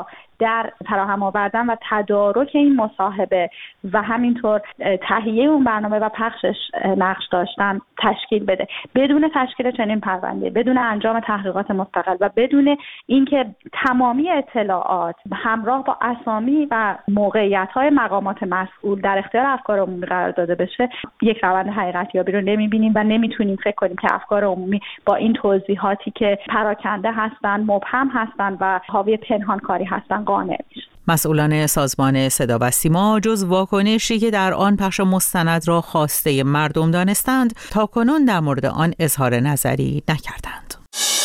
در فراهم آوردن و تدارک این مصاحبه و همینطور تهیه اون برنامه و پخشش نقش داشتن تشکیل بده. بدون تشکیل چنین پرونده، بدون انجام تحقیقات مستقل و بدون اینکه تمامی اطلاعات همراه با اسامی و موقعیت‌های مقامات مسئول در اختیار افکار عمومی قرار داده بشه، یک روند حقیقتیابی رو نمی‌بینیم و نمیتونیم فکر کنیم که افکار عمومی با این توضیحاتی که پراکنده هستن، مبهم هستن و حاوی پنهانکاری هستن قانع میشن. مسئولان سازمان صدا و سیما جز واکنشی که در آن پخش مستند را خواسته مردم دانستند تاکنون در مورد آن اظهار نظری نکردند.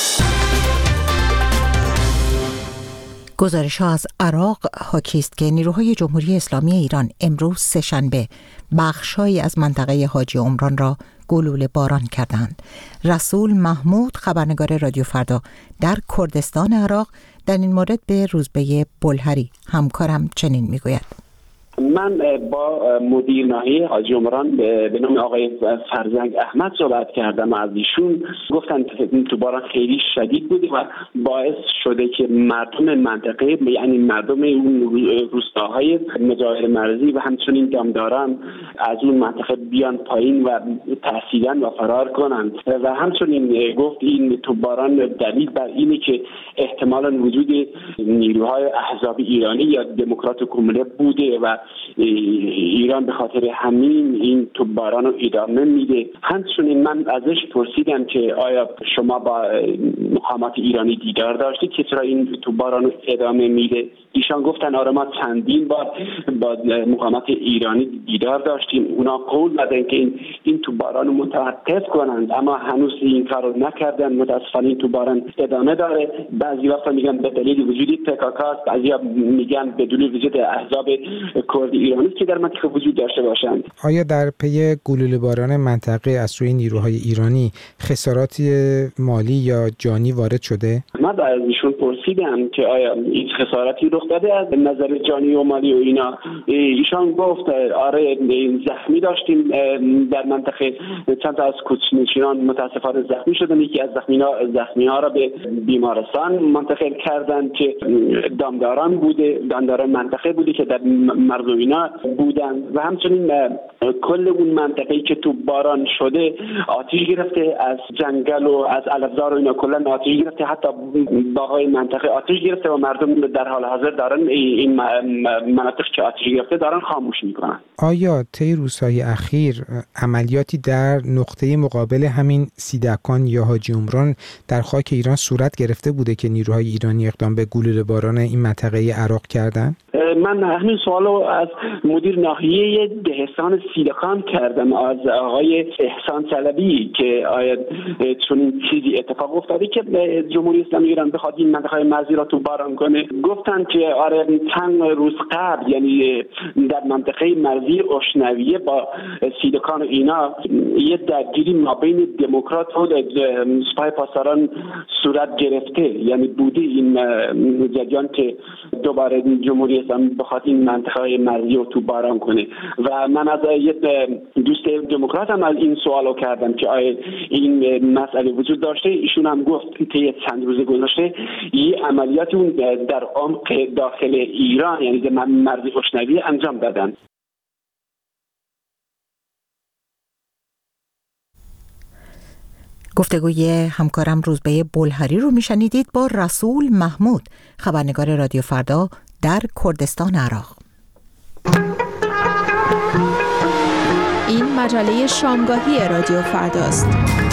گزارش‌ها از عراق حاکی است که نیروهای جمهوری اسلامی ایران امروز سه‌شنبه بخش‌هایی از منطقه حاجی عمران را گلوله باران کردند. رسول محمود خبرنگار رادیو فردا در کردستان عراق در این مورد به روزبه بلهری همکارم چنین میگوید: من با مدیر ناحیه حاجی عمران به نام آقای فرزنگ احمد صحبت کردم. از ایشون گفتن تو باران خیلی شدید بوده و باعث شده که مردم منطقه، یعنی مردم اون روستاهای مجاور مرزی و همچنین دامداران از اون منطقه بیان پایین و ترسیدن و فرار کنند. و همچنین گفت این تو باران دلیل بر اینه که احتمالاً وجود نیروهای احزاب ایرانی یا دموکرات کمونه بوده و ایران به خاطر همین این توپباران رو ادامه میده. همچنین من ازش پرسیدم که آیا شما با مقامات ایرانی دیدار داشتید که چرا این توپباران رو ادامه میده؟ ایشان گفتن آره ما چندین بار با مقامات ایرانی دیدار داشتیم، اونا قول دادن که این این توپباران رو متوقف کنند، اما هنوز این کار رو نکردن. متاسفانه این توپباران ادامه داره. بعضی وقتا میگن به دلیل وجود پکاکا، بعضی میگن به دلیل وجود احزاب کرد ایرانی که در منطقه وجود داشته باشند. آیا در پی گلوله باران منطقه از سوی نیروهای ایرانی خساراتی مالی یا جانی وارد شده؟ من از ایشون پرسیدم که آیا این خساراتی رخ داده از نظر جانی و مالی و اینا؟ ایشان گفت آره زخمی داشتیم در منطقه، چند تا از کوچ‌نشینان متاسفانه زخمی شدن. یکی از زخمی‌ها زخمی‌ها را به بیمارستان منتقل کردن که دامداران بوده، دامداران منطقه بوده که در مرز و اینا بودن. و همچنین کل اون منطقه‌ای که تو باران شده آتش گرفته، از جنگل و از علفزار و اینا کلا آتش گرفته، حتی باغ‌های منطقه آتش گرفته و مردم در حال حاضر دارن این مناطق که آتش گرفته دارن خاموش میکنن. آیا طی روزهای اخیر عملیاتی در نقطه مقابل همین سیدکان یا حاجی عمران در خاک ایران صورت گرفته بوده که نیروهای ایرانی اقدام به گلوله باران این منطقه عراق کردن؟ من همین سوالو از مدیر ناحیه دهستان سیدکان کردم، از آقای احسان طلبی، که آیا چون چیزی اتفاق افتاده که جمهوری اسلامی ایران بخواد این منطقه مرزی را تو باران کنه. گفتن که آره چند روز قبل، یعنی در منطقه مرزی اشنویه با سیدکان و اینا یه درگیری مابین دموکرات و سپاه پاسداران صورت گرفته، یعنی بوده این جریان که دوباره جمهوری اسلامی بخواد این منطقه مرزی رو تو باران کنه. و من از یه دوست دموکرات هم از این سوالو کردم که آیا این مسئله وجود داشته. ایشون هم گفت که طی چند روز گذشته یه عملیاتی در عمق داخل ایران، یعنی در مرز اشنویه انجام دادن. گفتگوی همکارم روزبه بلهری رو میشنیدید با رسول محمود، خبرنگار رادیو فردا در کردستان عراق. این مجله شامگاهی رادیو فرداست.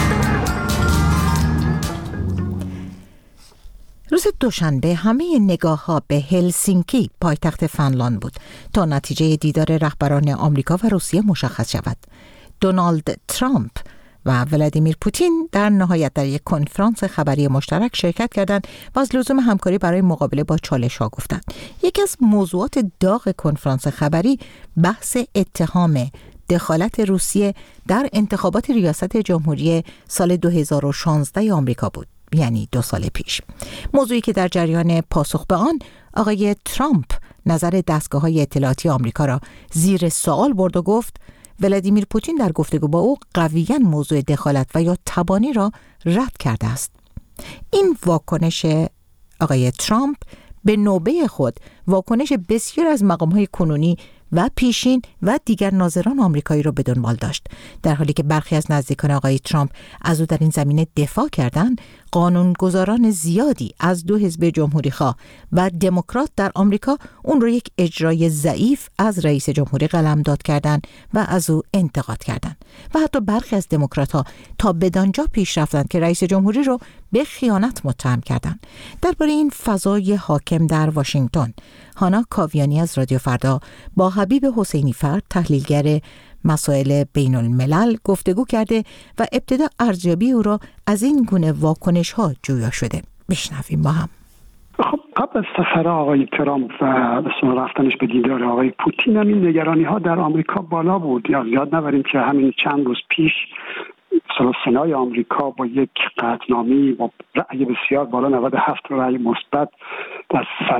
روز دوشنبه همه نگاه‌ها به هلسینکی پایتخت فنلاند بود تا نتیجه دیدار رهبران آمریکا و روسیه مشخص شود. دونالد ترامپ و ولادیمیر پوتین در نهایت در یک کنفرانس خبری مشترک شرکت کردند و از لزوم همکاری برای مقابله با چالش‌ها گفتند. یکی از موضوعات داغ کنفرانس خبری بحث اتهام دخالت روسیه در انتخابات ریاست جمهوری سال دو هزار و شانزده آمریکا بود، یعنی دو سال پیش. موضوعی که در جریان پاسخ به آن آقای ترامپ نظر دستگاه‌های اطلاعاتی آمریکا را زیر سوال برد و گفت ولادیمیر پوتین در گفتگو با او قویاً موضوع دخالت و یا تبانی را رد کرده است. این واکنش آقای ترامپ به نوبه خود واکنش بسیار از مقام‌های کنونی و پیشین و دیگر ناظران آمریکایی را به دنبال داشت. در حالی که برخی از نزدیکان آقای ترامپ از او در این زمینه دفاع کردند، قانونگذاران زیادی از دو حزب جمهوری‌خواه و دموکرات در آمریکا اون رو یک اجرای ضعیف از رئیس جمهوری قلمداد کردند و از او انتقاد کردند. و حتی برخی از دموکرات‌ها تا بدانجا پیش رفتند که رئیس جمهوری رو به خیانت متهم کردند. درباره این فضای حاکم در واشنگتن، هانا کاویانی از رادیو فردا با حبیب حسینی فرد، تحلیلگر مسائل بین الملل، گفتگو کرده و ابتدا ارزیابی او را از این گونه واکنش ها جویا شده. بشنویم با هم. خب قبل از سفر آقای ترامپ و رفتنش به دیدار آقای پوتین هم این نگرانی ها در آمریکا بالا بود. یا زیاد نبریم که همین چند روز پیش سنای آمریکا با یک قطعنامه‌ای با رأی بسیار بالا نود و هفت رأی مثبت در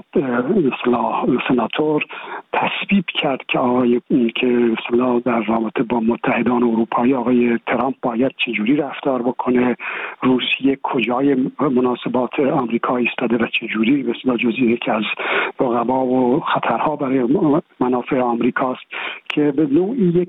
صدر سناتور تصویب کرد که آقای که مثلا در رابطه با متحدان اروپایی آقای ترامپ باید چجوری رفتار بکنه، روسیه کجای مناسبات آمریکا ایستاده و چجوری مثلا جزئی یکی از رقبا و خطرها برای منافع آمریکاست که به نوعی یک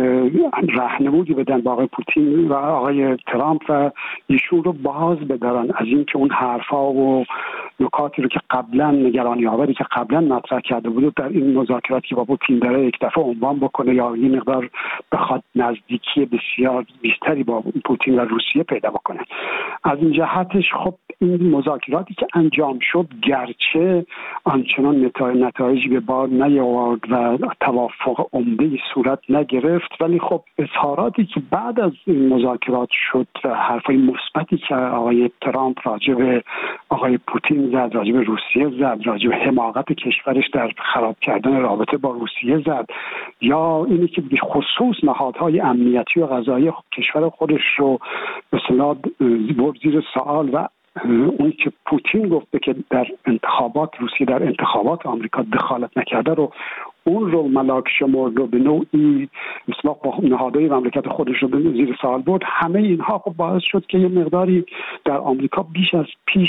راهنمودی بدن با آقای پوتین و آقای ترامپ و ایشون رو باز بدارن از اینکه اون حرفا و نکاتی رو که قبلا نگرانی آوری که قبلا مطرح کرده بود در این مذاکراتی که با پوتین داره یک دفعه عنوان بکنه یا یه مقدار بخواد نزدیکی بسیار بیشتری با پوتین و روسیه پیدا بکنه. از این جهتش خب این مذاکراتی که انجام شد گرچه آنچنان نتایجی به بار نیاورد و توافق عمده‌ای صورت نگرفت، ولی خب اظهاراتی که بعد از این مذاکرات شد و حرفای مثبتی که آقای ترامپ راجع به آقای پوتین زد، راجع به روسیه زد، راجع به حماقت کشورش در خراب کردن رابطه با روسیه زد، یا اینی که به خصوص نهادهای امنیتی و قضایی کشور خودش رو به اصطلاح برد زیر سوال و اون که پوتین گفته که در انتخابات روسیه در انتخابات آمریکا دخالت نکرده رو اون رو ملاک شمرد و به نوعی مثلا با نهادهای مملکت خودش رو زیر سوال برد. همه اینها خب باعث شد که یه مقداری در آمریکا بیش از پیش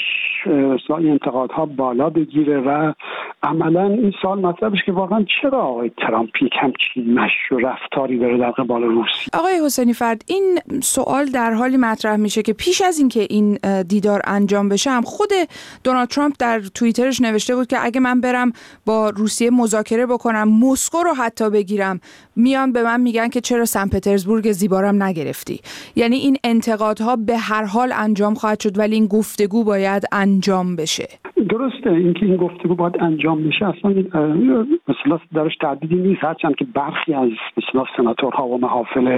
این انتقادها بالا بگیره و عملا این سوال مطرحش که واقعا چرا آقای ترامپ همچین مشی و رفتاری داره در قبال روسیه. آقای حسینی فرد، این سوال در حالی مطرح میشه که پیش از اینکه این دیدار انجام بشه هم خود دونالد ترامپ در توییترش نوشته بود که اگه من برم با روسیه مذاکره بکنم، مسکو رو حتی بگیرم، میان به من میگن که چرا سن پترزبورگ زیبارم نگرفتی. یعنی این انتقادها به هر حال انجام خواهد شد ولی این گفتگو باید انجام بشه. درسته، اینکه این گفتگو باید انجام بشه اصلا مثلا درش تردیدی نیست، هرچند که برخی از مثلا سناتورها و محافل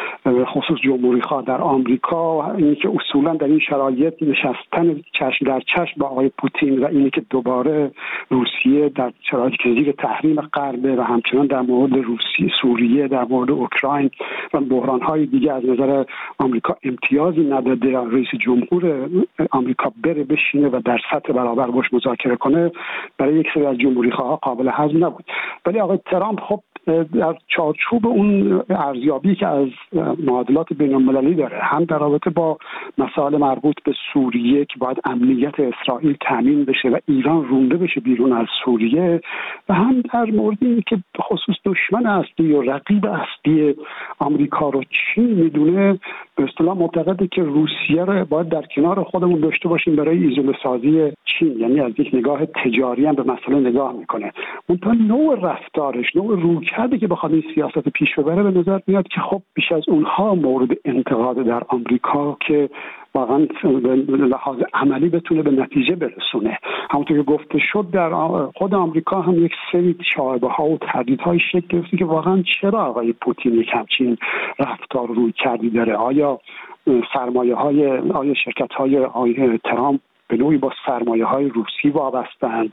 خصوص جمهوری خواه در آمریکا اینی که اصولا در این شرایط نشستن چشم در چشم با آقای پوتین و اینی که دوباره روسیه در شرایطی که زیر تحریم غربه و همچنان در مورد روسیه، سوریه، در مورد اوکراین و بحران‌های دیگه از نظر آمریکا امتیازی نداده، رئیس جمهور آمریکا بره بشینه و در سطح برابر باش مذاکره کنه، برای یک سری از جمهوری خواها قابل هضم نبود. ولی آقای ترامپ خب در چارچوب اون ارزیابی که از معادلات بین‌المللی داره، هم در رابطه با مسائل مربوط به سوریه که باید امنیت اسرائیل تامین بشه و ایران رونده بشه بیرون از سوریه، و هم در مورد این که خصوص دشمن اصلی و رقیب اصلی آمریکا رو چین میدونه، به اصطلاح معتقده که روسیه رو باید در کنار خودمون داشته باشیم برای ایزوله سازی چین، یعنی از یک نگاه تجاری هم به مسئله نگاه میکنه. منتها نوع رفتارش، نوع رویکردی که بخواد این سیاست پیش ببره به نظر میاد که خب بیش از اونها مورد انتقاد در آمریکا که واقعا به لحاظ عملی بتونه به نتیجه برسونه. همونطور که گفته شد در خود آمریکا هم یک سری شایبه ها و تردیدهای شکل گرفته که واقعا چرا آقای پوتین یک همچین رفتار روی کردی داره. آیا سرمایه های آیا شرکت های آقای ترامپ به نوعی با سرمایه های روسی وابستند؟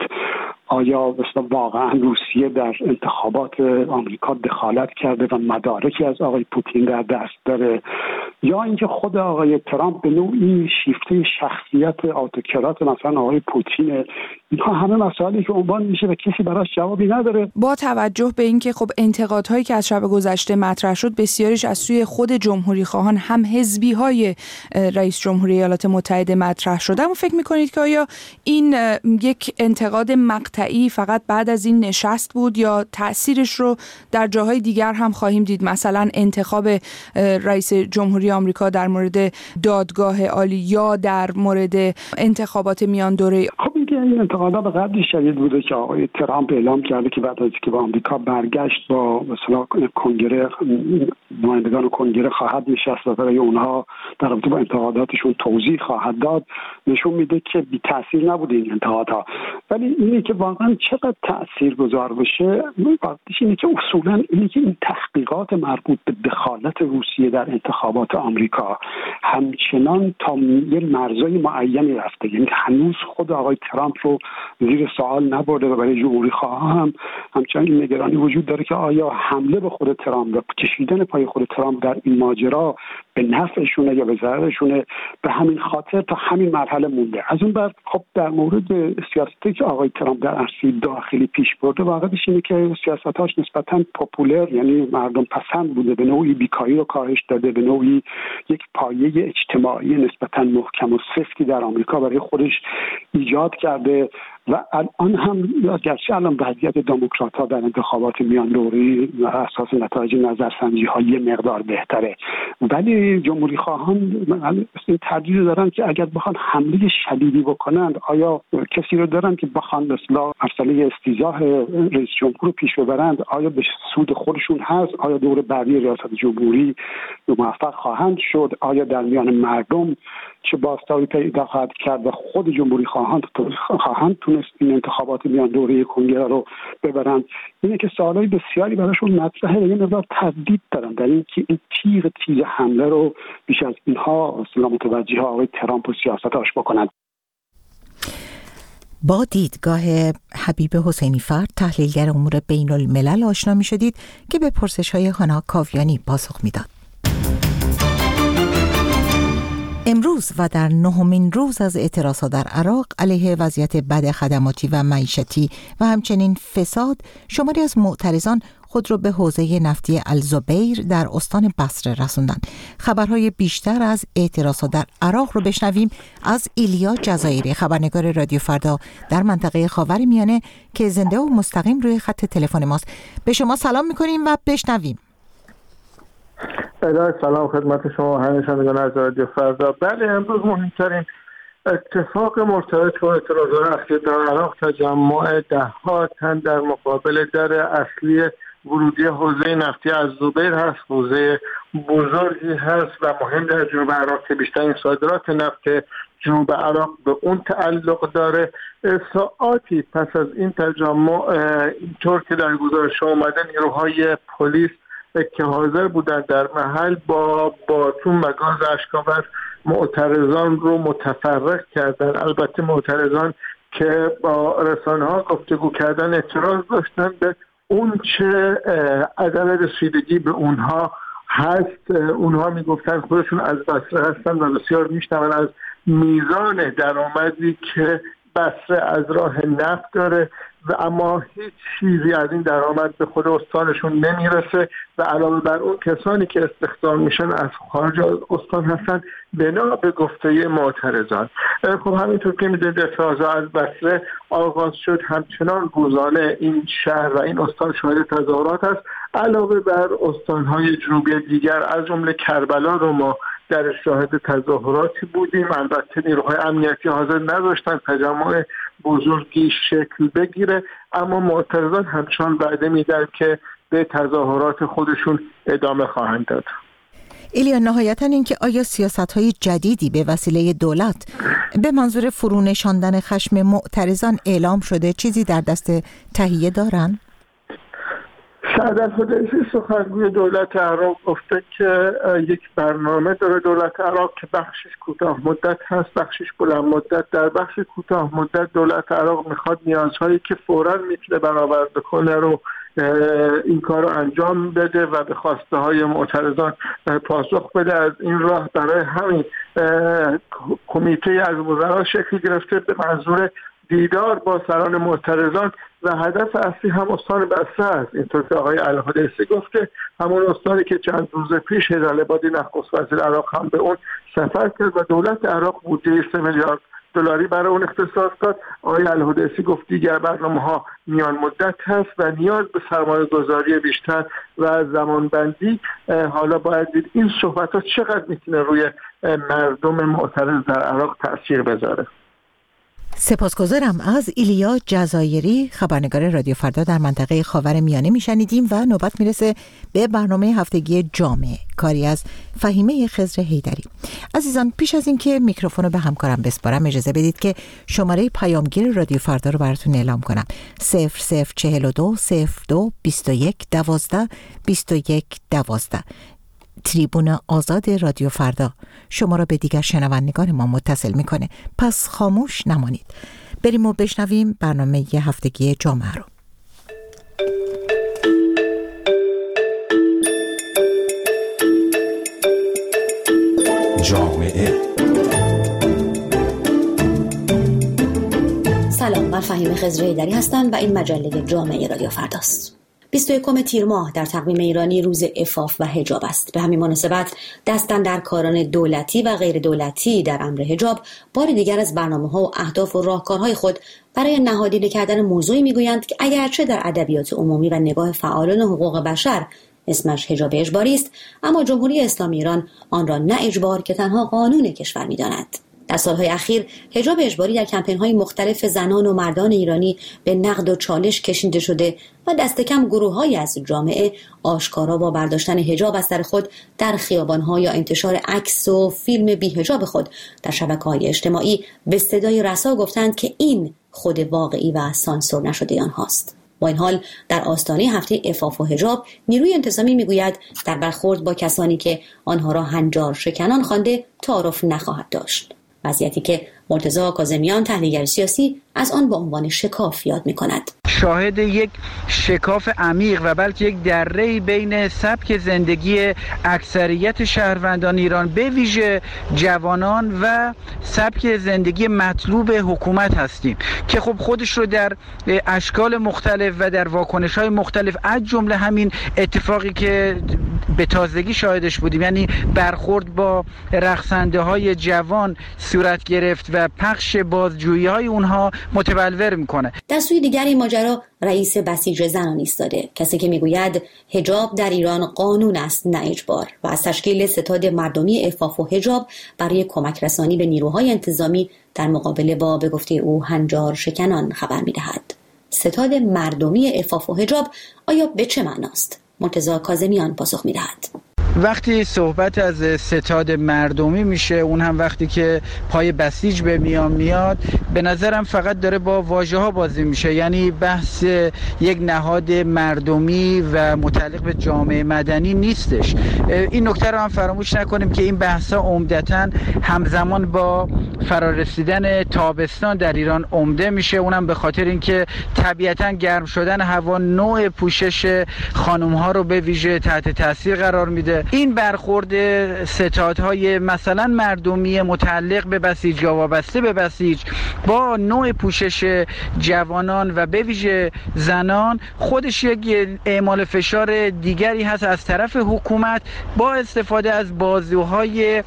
آیا مثلا واقعا روسیه در انتخابات آمریکا دخالت کرده و مدارکی از آقای پوتین در دست داره، یا اینکه خود آقای ترامپ به نوعی شیفته شخصیت اتوکرات مثلا آقای پوتین. اینها همه مسائلی که عنوان میشه و کسی براش جوابی نداره. با توجه به اینکه خب انتقادهایی که از شب گذشته مطرح شد بسیاریش از سوی خود جمهوری خواهان هم حزبی های رئیس جمهوری ایالات متحده مطرح شده، اما فکر میکنید که آیا این یک انتقاد مقطعی فقط بعد از این نشست بود یا تأثیرش رو در جاهای دیگر هم خواهیم دید؟ مثلا انتخاب رئیس جمهوری آمریکا در مورد دادگاه عالی یا در مورد انتخابات میان دوره. خب این انتقادها به قدری شدید بوده که آقای ترامپ اعلام کرده که بعد از اینکه به آمریکا برگشت با مثلا کنگره نمایندگان کنگره خواهد نشست و برای اونها در رابطه با انتقاداتشون توضیح خواهد داد. نشون میده که بی تاثیر نبوده این انتقادها. ولی اینی که واقعا چقدر تاثیرگذار بشه واقعیش اینه که اصولا اینی که این تحقیقات مربوط به دخالت روسیه در انتخابات آمریکا همچنان تا یه مرزای معینی رفته، یعنی هنوز خود آقای ترامپ رو زیر سوال نبرده و برای جمهوری خواه هم همچنان این نگرانی وجود داره که آیا حمله به خود ترامپ و کشیدن پای خود ترامپ در این ماجرا به نفعشونه یا به ضررشونه. به همین خاطر تا همین مرحله مونده. از اون بعد خب در مورد سیاستی که آقای ترامپ در عرصه داخلی پیش برده واقعیش اینه که سیاستاش نسبتاً پاپولر یعنی مردم پسند بوده، به نوعی بیکاری رو کاهش داده، به نوعی یک پایه اجتماعی نسبتاً محکم و سفتی در آمریکا برای خودش ایجاد کرده و الان هم گرچه الان وضعیت دموکرات‌ها در انتخابات میان دوره‌ای اساس نتایج نظرسنجی‌ها یه مقدار بهتره، ولی جمهوری خواهان این تردید دارن که اگر بخوان حمله شدیدی بکنند آیا کسی رو دارن که بخوان مثلا مسئله استیضاح رئیس جمهور رو پیش ببرند؟ آیا به سود خودشون هست؟ آیا دور بعدی ریاست جمهوری موفق خواهند شد؟ آیا در میان مردم چه بازتابی پیدا خواهد کرد و خود جمهوری خواهان خواهند تونست این انتخابات میان دوره کنگره رو ببرند؟ اینه که سوالای بسیاری براشون مطرحه و یه مقدار تردید دارن در این که این تیغ تیز حمله رو بیش از اینها اصلا متوجه آقای ترامپ و سیاستاش بکنند. با دیدگاه حبیب حسینی فرد تحلیلگر امور بین الملل آشنا می شدید که به پرسش های هانا کاویانی پاسخ می داد. امروز و در نهمین روز از اعتراضات در عراق علیه وضعیت بد خدماتی و معیشتی و همچنین فساد، شماری از معترضان خود را به حوزه نفتی الزبیر در استان بصره رسوندند. خبرهای بیشتر از اعتراضات در عراق رو بشنویم از ایلیا جزایری، خبرنگار رادیو فردا در منطقه خاورمیانه که زنده و مستقیم روی خط تلفن ماست. به شما سلام می‌کنیم و بشنویم. بله، سلام خدمت شما همه شنوندگان از رادیو فردا. بله، امروز مهمترین اتفاق مرتبط با اعتراضات اخیر در عراق تجمع ده‌ها تن در مقابل در اصلی ورودی حوزه نفتی الزبیر هست. حوزه بزرگی هست و مهم در جنوب عراق که بیشترین صادرات نفت جنوب عراق به اون تعلق داره. ساعاتی پس از این تجمع اینطور که در گزارش اومده نیروهای پلیس که حاضر بودن در محل با باتون و گاز اشک‌آور معترضان رو متفرق کردن. البته معترضان که با رسانه‌ها گفتگو کردن اعتراض داشتن به اون چه عدم رسیدگی به اونها هست. اونها میگفتن خودشون از بصره هستن و بسیار میشنون از میزان درآمدی که بصره از راه نفت داره و اما هیچ چیزی از این درآمد به خود استانشون نمیرسه و علاوه بر اون کسانی که استخدام میشن از خارج استان هستن بنا به گفته معترضان. خب همینطور که میدونید اعتراضات از بصره آغاز شد، همچنان روزانه این شهر و این استان شاهد تظاهرات است. علاوه بر استانهای جنوبی دیگر از جمله کربلا رو ما در شاهد تظاهراتی بودیم. البته نیروهای امنیتی حاضر نداشتن تجمع بزرگی شکل بگیره، اما معترضان همچنان وعده میدن که به تظاهرات خودشون ادامه خواهند داد. ایلیا، نهایتاً این که آیا سیاست‌های جدیدی به وسیله دولت به منظور فرونشاندن خشم معترضان اعلام شده، چیزی در دست تهیه دارن؟ سعد الحدیثی سخنگوی دولت عراق گفته که یک برنامه داره دولت عراق که بخشش کوتاه مدت هست، بخشش بلند مدت. در بخش کوتاه مدت دولت عراق میخواد نیازهایی که فوراً میتونه برآورده کنه رو این کار رو انجام بده و به خواسته های معترضان پاسخ بده. از این راه برای همین کمیته از وزرا شکل گرفته به منظور دیدار با سران معترضان و هدف اصلی هم استان بسته است. اینطور که آقای الحدیثی گفته، همون استانی که چند روز پیش هلال عبادی نخست وزیر عراق هم به اون سفر کرد و دولت عراق بودجه سه میلیارد دلاری برای اون اختصاص داد. آقای الحدیثی گفت دیگر برنامه ها میان مدت هست و نیاز به سرمایه گذاری بیشتر و زمان بندی. حالا باید دید این صحبت ها چقدر میتونه روی مردم معترض در عراق تأثیر بذاره. سپاسگزارم. از ایلیا جزایری، خبرنگار رادیو فردا در منطقه خاورمیانه میشنیدیم و نوبت میرسه به برنامه هفتگی جامعه، کاری از فهیمه خضر حیدری. عزیزان، پیش از اینکه میکروفون رو به همکارم بسپارم اجازه بدید که شماره پیامگیر رادیو فردا رو براتون اعلام کنم: صفر صفر چهل و دو صفر دو بیست و یک دوازده بیست و یک دوازده. تریبون آزاد رادیو فردا شما را به دیگر شنوندگان ما متصل میکنه، پس خاموش نمانید. بریم و بشنویم برنامه ی هفتگی جامعه رو. جامعه. سلام، من فهیمه خضر حیدری هستم و این مجله جامعه رادیو فرداست. بیست و یکم تیر ماه در تقویم ایرانی روز عفاف و حجاب است. به همین مناسبت دستاندرکاران دولتی و غیر دولتی در امر حجاب بار دیگر از برنامه‌ها و اهداف و راهکارهای خود برای نهادینه کردن موضوعی میگویند که اگرچه در ادبیات عمومی و نگاه فعالان حقوق بشر اسمش حجاب اجباری است، اما جمهوری اسلامی ایران آن را نه اجبار که تنها قانون کشور می‌داند. در سالهای اخیر حجاب اجباری در کمپین‌های مختلف زنان و مردان ایرانی به نقد و چالش کشیده شده و دست کم گروه‌هایی از جامعه آشکارا با برداشتن حجاب از سر خود در خیابان‌ها یا انتشار عکس و فیلم بی‌حجاب خود در شبکه‌های اجتماعی به صدای رسا گفتند که این خود واقعی و سانسور نشده آنهاست. با این حال در آستانه هفته عفاف و حجاب نیروی انتظامی میگوید در برخورد با کسانی که آنها را هنجار شکنان خوانده تعارف نخواهد داشت، وضعیتی که مرتضی کاظمیان تحلیلگر سیاسی از آن با عنوان شکاف یاد می‌کند. شاهد یک شکاف عمیق و بلکه یک دره‌ای بین سبک زندگی اکثریت شهروندان ایران به ویژه جوانان و سبک زندگی مطلوب حکومت هستیم که خب خودش رو در اشکال مختلف و در واکنش‌های مختلف از جمله همین اتفاقی که به تازگی شاهدش بودیم، یعنی برخورد با رقصنده‌های جوان صورت گرفت و پخش بازجویی‌های اونها متبلور میکنه. در سوی دیگری ماجرا رئیس بسیج زنان ایستاده، کسی که میگوید حجاب در ایران قانون است نه اجبار و از تشکیل ستاد مردمی عفاف و حجاب برای کمک رسانی به نیروهای انتظامی در مقابله با به گفته او هنجار شکنان خبر میدهد. ستاد مردمی عفاف و حجاب آیا به چه معناست؟ مرتضی کاظمیان پاسخ میدهد. وقتی صحبت از ستاد مردمی میشه، اون هم وقتی که پای بسیج به میان میاد، به نظرم فقط داره با واژه ها بازی میشه، یعنی بحث یک نهاد مردمی و متعلق به جامعه مدنی نیستش. این نکته رو هم فراموش نکنیم که این بحث ها عمدتاً همزمان با فرارسیدن تابستان در ایران عمده میشه، اونم به خاطر اینکه طبیعتاً گرم شدن هوا نوع پوشش خانم ها رو به ویژه تحت تاثیر قرار میده. این برخورد ستادهای مثلا مردمی متعلق به بسیج یا وابسته به بسیج با نوع پوشش جوانان و به ویژه زنان خودش یک اعمال فشار دیگری هست از طرف حکومت با استفاده از بازوهای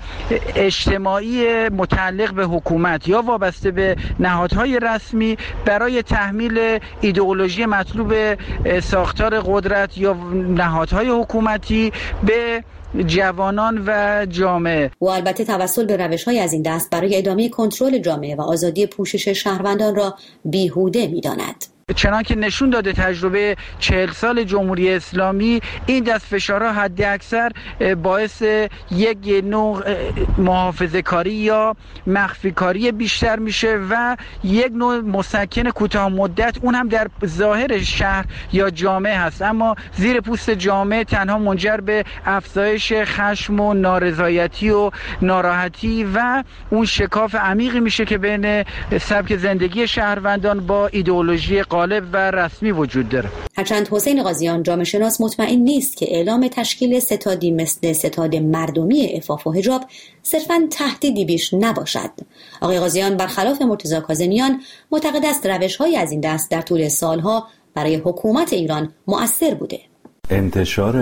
اجتماعی متعلق به حکومت یا وابسته به نهادهای رسمی برای تحمیل ایدئولوژی مطلوب ساختار قدرت یا نهادهای حکومتی به جوانان و جامعه. و البته توسل به روش‌های از این دست برای ادامه کنترل جامعه و آزادی پوشش شهروندان را بیهوده می‌داند. چنان که نشون داده تجربه چهل سال جمهوری اسلامی، این دست فشارها حد اکثر باعث یک نوع محافظه کاری یا مخفی کاری بیشتر میشه و یک نوع مسکن کوتاه مدت، اون هم در ظاهر شهر یا جامعه هست، اما زیر پوست جامعه تنها منجر به افزایش خشم و نارضایتی و ناراحتی و اون شکاف عمیقی میشه که بین سبک زندگی شهروندان با ایدئولوژی غالب و رسمی وجود داره. هرچند حسین قاضیان جامعه شناس مطمئن نیست که اعلام تشکیل ستادی مثل ستاد مردمی عفاف و حجاب صرفاً تهدیدی بیش نباشد. آقای قاضیان برخلاف مرتضی کاظمیان معتقد است روش‌های از این دست در طول سالها برای حکومت ایران مؤثر بوده. انتشار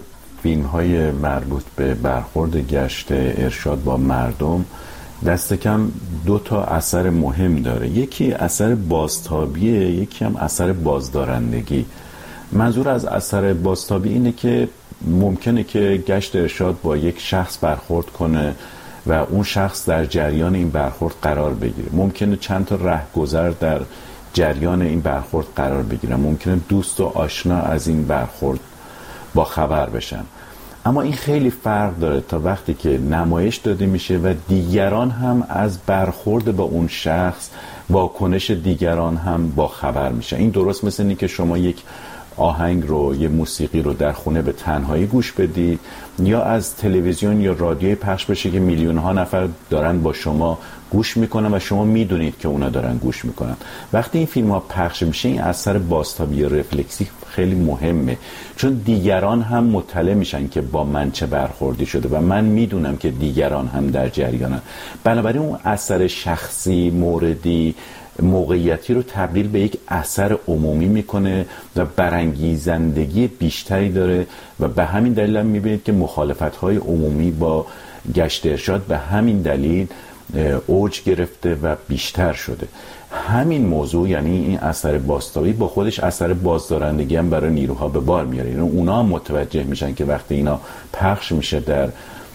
فیلم‌های مربوط به برخورد گشت ارشاد با مردم دست کم دو تا اثر مهم داره. یکی اثر بازتابیه، یکی هم اثر بازدارندگی. منظور از اثر بازتابی اینه که ممکنه که گشت ارشاد با یک شخص برخورد کنه و اون شخص در جریان این برخورد قرار بگیره. ممکنه چند تا رهگذر در جریان این برخورد قرار بگیرن. ممکنه دوست و آشنا از این برخورد با خبر بشن. اما این خیلی فرق داره تا وقتی که نمایش داده میشه و دیگران هم از برخورد با اون شخص، واکنش دیگران هم با خبر میشه. این درست مثل اینه که شما یک آهنگ رو، یه موسیقی رو در خونه به تنهایی گوش بدید یا از تلویزیون یا رادیوی پخش بشه که میلیون ها نفر دارن با شما گوش میکنن و شما میدونید که اونا دارن گوش میکنن. وقتی این فیلم ها پخش میشه این اثر بازتابی رفلکسی خیلی مهمه، چون دیگران هم مطلع میشن که با من چه برخوردی شده و من میدونم که دیگران هم در جریانن. بنابراین اون اثر شخصی، موردی، موقعیتی رو تبدیل به یک اثر عمومی میکنه و برانگیزندگی بیشتری داره و به همین دلیل هم میبینید که مخالفت‌های عمومی با گشت ارشاد به همین دلیل اوج گرفته و بیشتر شده. همین موضوع، یعنی این اثر بازتابی، با خودش اثر بازدارندگی هم برای نیروها به بار میاره. یعنی اونا هم متوجه میشن که وقتی اینا پخش میشه در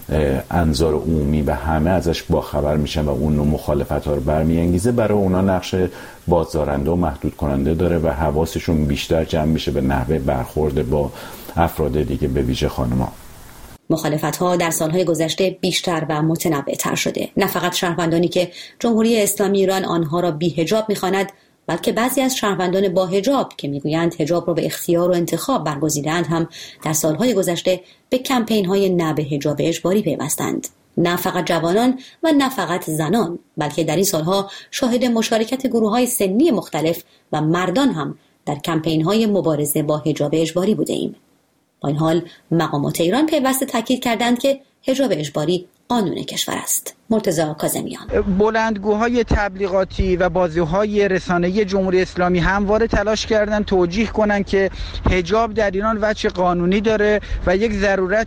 انظار عمومی و همه ازش باخبر میشن و اون مخالفت ها رو برمیانگیزه، برای اونا نقش بازدارنده و محدود کننده داره و حواسشون بیشتر جمع میشه به نحوه برخورد با افراد دیگه، به ویژه خانم‌ها. مخالفت‌ها در سالهای گذشته بیشتر و متنوع‌تر شده. نه فقط شهروندانی که جمهوری اسلامی ایران آنها را بی‌حجاب می‌خواند، بلکه بعضی از شهروندان با حجاب که میگویند حجاب را به اختیار و انتخاب برگزیدند هم در سالهای گذشته به کمپین‌های نه به حجاب اجباری پیوستند. نه فقط جوانان و نه فقط زنان، بلکه در این سالها شاهد مشارکت گروه‌های سنی مختلف و مردان هم در کمپین‌های مبارزه با حجاب اجباری بوده‌ایم. با این حال مقامات ایران پیوسته تاکید کردند که حجاب اجباری قانون کشور است. مرتضی کاظمیان: بلندگوهای تبلیغاتی و بازی‌های رسانه‌ای جمهوری اسلامی همواره تلاش کردند توجیه کنند که حجاب در ایران وجه قانونی داره و یک ضرورت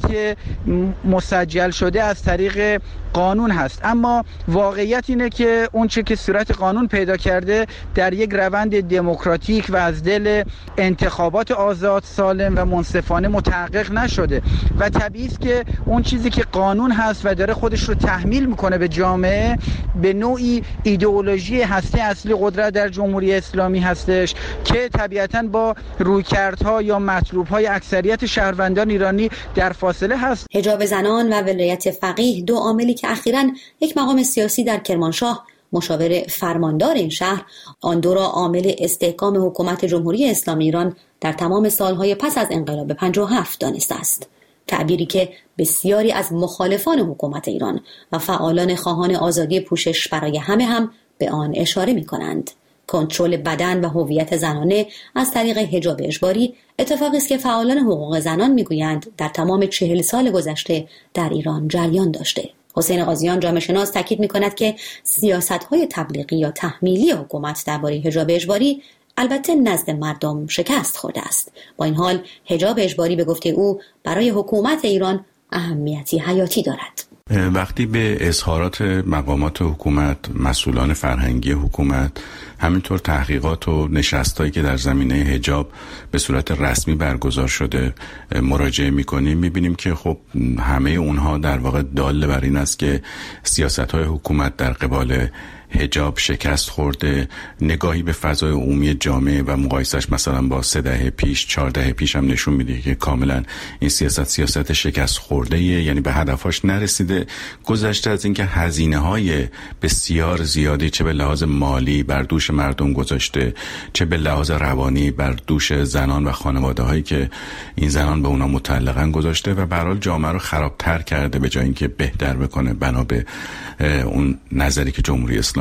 مسجل شده از طریق قانون هست، اما واقعیت اینه که اون چه که صورت قانون پیدا کرده در یک روند دموکراتیک و از دل انتخابات آزاد، سالم و منصفانه متحقق نشده و طبیعی است که اون چیزی که قانون هست و داره خودش رو تحمیل میکنه به جامعه به نوعی ایدئولوژی هسته اصلی قدرت در جمهوری اسلامی هستش که طبیعتاً با رویکردها یا مطلوبهای اکثریت شهروندان ایرانی در فاصله هست. حجاب زنان و ولایت فقیه دو عاملی که اخیراً یک مقام سیاسی در کرمانشاه، مشاور فرماندار این شهر، آن دو را عامل استحکام حکومت جمهوری اسلامی ایران در تمام سالهای پس از انقلاب پنجاه و هفت دانسته است. تعبیری که بسیاری از مخالفان حکومت ایران و فعالان خواهان آزادی پوشش برای همه هم به آن اشاره می کنند. کنترل بدن و هویت زنانه از طریق حجاب اجباری اتفاقی است که فعالان حقوق زنان میگویند در تمام چهل سال گذشته در ایران جریان داشته. حسین قاضیان جامعه شناس تاکید می‌کند که سیاست‌های تبلیغی یا تحمیلی حکومت درباره حجاب اجباری البته نزد مردم شکست خورده است. با این حال حجاب اجباری به گفته او برای حکومت ایران اهمیتی حیاتی دارد. وقتی به اظهارات مقامات حکومت، مسئولان فرهنگی حکومت، همینطور تحقیقات و نشستایی که در زمینه حجاب به صورت رسمی برگزار شده مراجعه می‌کنیم، می‌بینیم که خب همه اونها در واقع دال بر این است که سیاست‌های حکومت در قبال حجاب شکست خورده. نگاهی به فضای عمومی جامعه و مقایسش مثلا با سه دهه پیش، چهار دهه پیش هم نشون میده که کاملا این سیاست سیاست شکست خورده، یعنی به هدفاش نرسیده. گذشته از اینکه هزینه‌های بسیار زیادی چه به لحاظ مالی بر دوش مردم گذاشته، چه به لحاظ روانی بر دوش زنان و خانواده‌هایی که این زنان به اونا متعلقن گذاشته و به هر حال جامعه رو خرابتر کرده به جای اینکه بهتر بکنه بنا به اون نظری که جمهوری اسلامی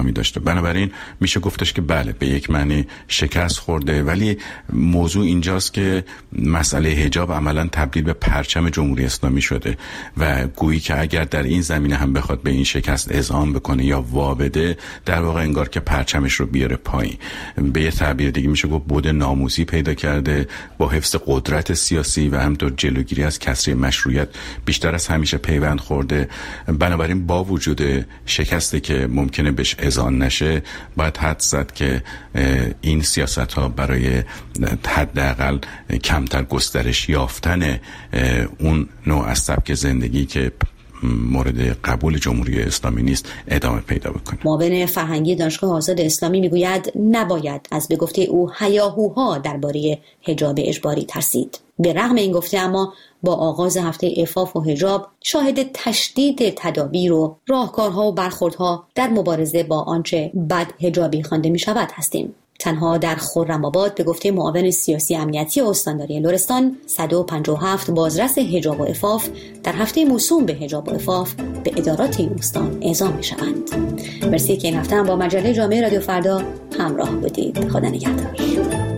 اسلامی داشته. بنابراین میشه گفتش که بله به یک معنی شکست خورده، ولی موضوع اینجاست که مسئله حجاب عملا تبدیل به پرچم جمهوری اسلامی شده و گویی که اگر در این زمینه هم بخواد به این شکست اذعان بکنه یا وابده، در واقع انگار که پرچمش رو بیاره پایین. به یه تعبیر دیگه میشه گفت بود ناموسی پیدا کرده با حفظ قدرت سیاسی و همینطور جلوگیری از کسری مشروعیت بیشتر از همیشه پیوند خورده. بنابراین با وجود شکستی که ممکنه بهش اذعان نشه، باید حد زد که این سیاست ها برای حداقل کمتر گسترش یافتن اون نوع از سبک زندگی که مورد قبول جمهوری اسلامی نیست ادامه پیدا بکنه. معاون فرهنگی دانشگاه آزاد اسلامی میگوید نباید از به گفته او هیاهوها درباره حجاب اجباری ترسید. به رغم این گفته اما با آغاز هفته عفاف و حجاب شاهد تشدید تدابیر و راهکارها و برخوردها در مبارزه با آنچه بد حجابی خوانده می شود هستیم. تنها در خرم‌آباد به گفته معاون سیاسی امنیتی استانداری لرستان صد و پنجاه و هفت بازرس حجاب و عفاف در هفته موسوم به حجاب و عفاف به ادارات این استان اعزام می‌شوند. مرسی که این هفته هم با مجله جامعه رادیو فردا همراه بودید. خدا نگهدار.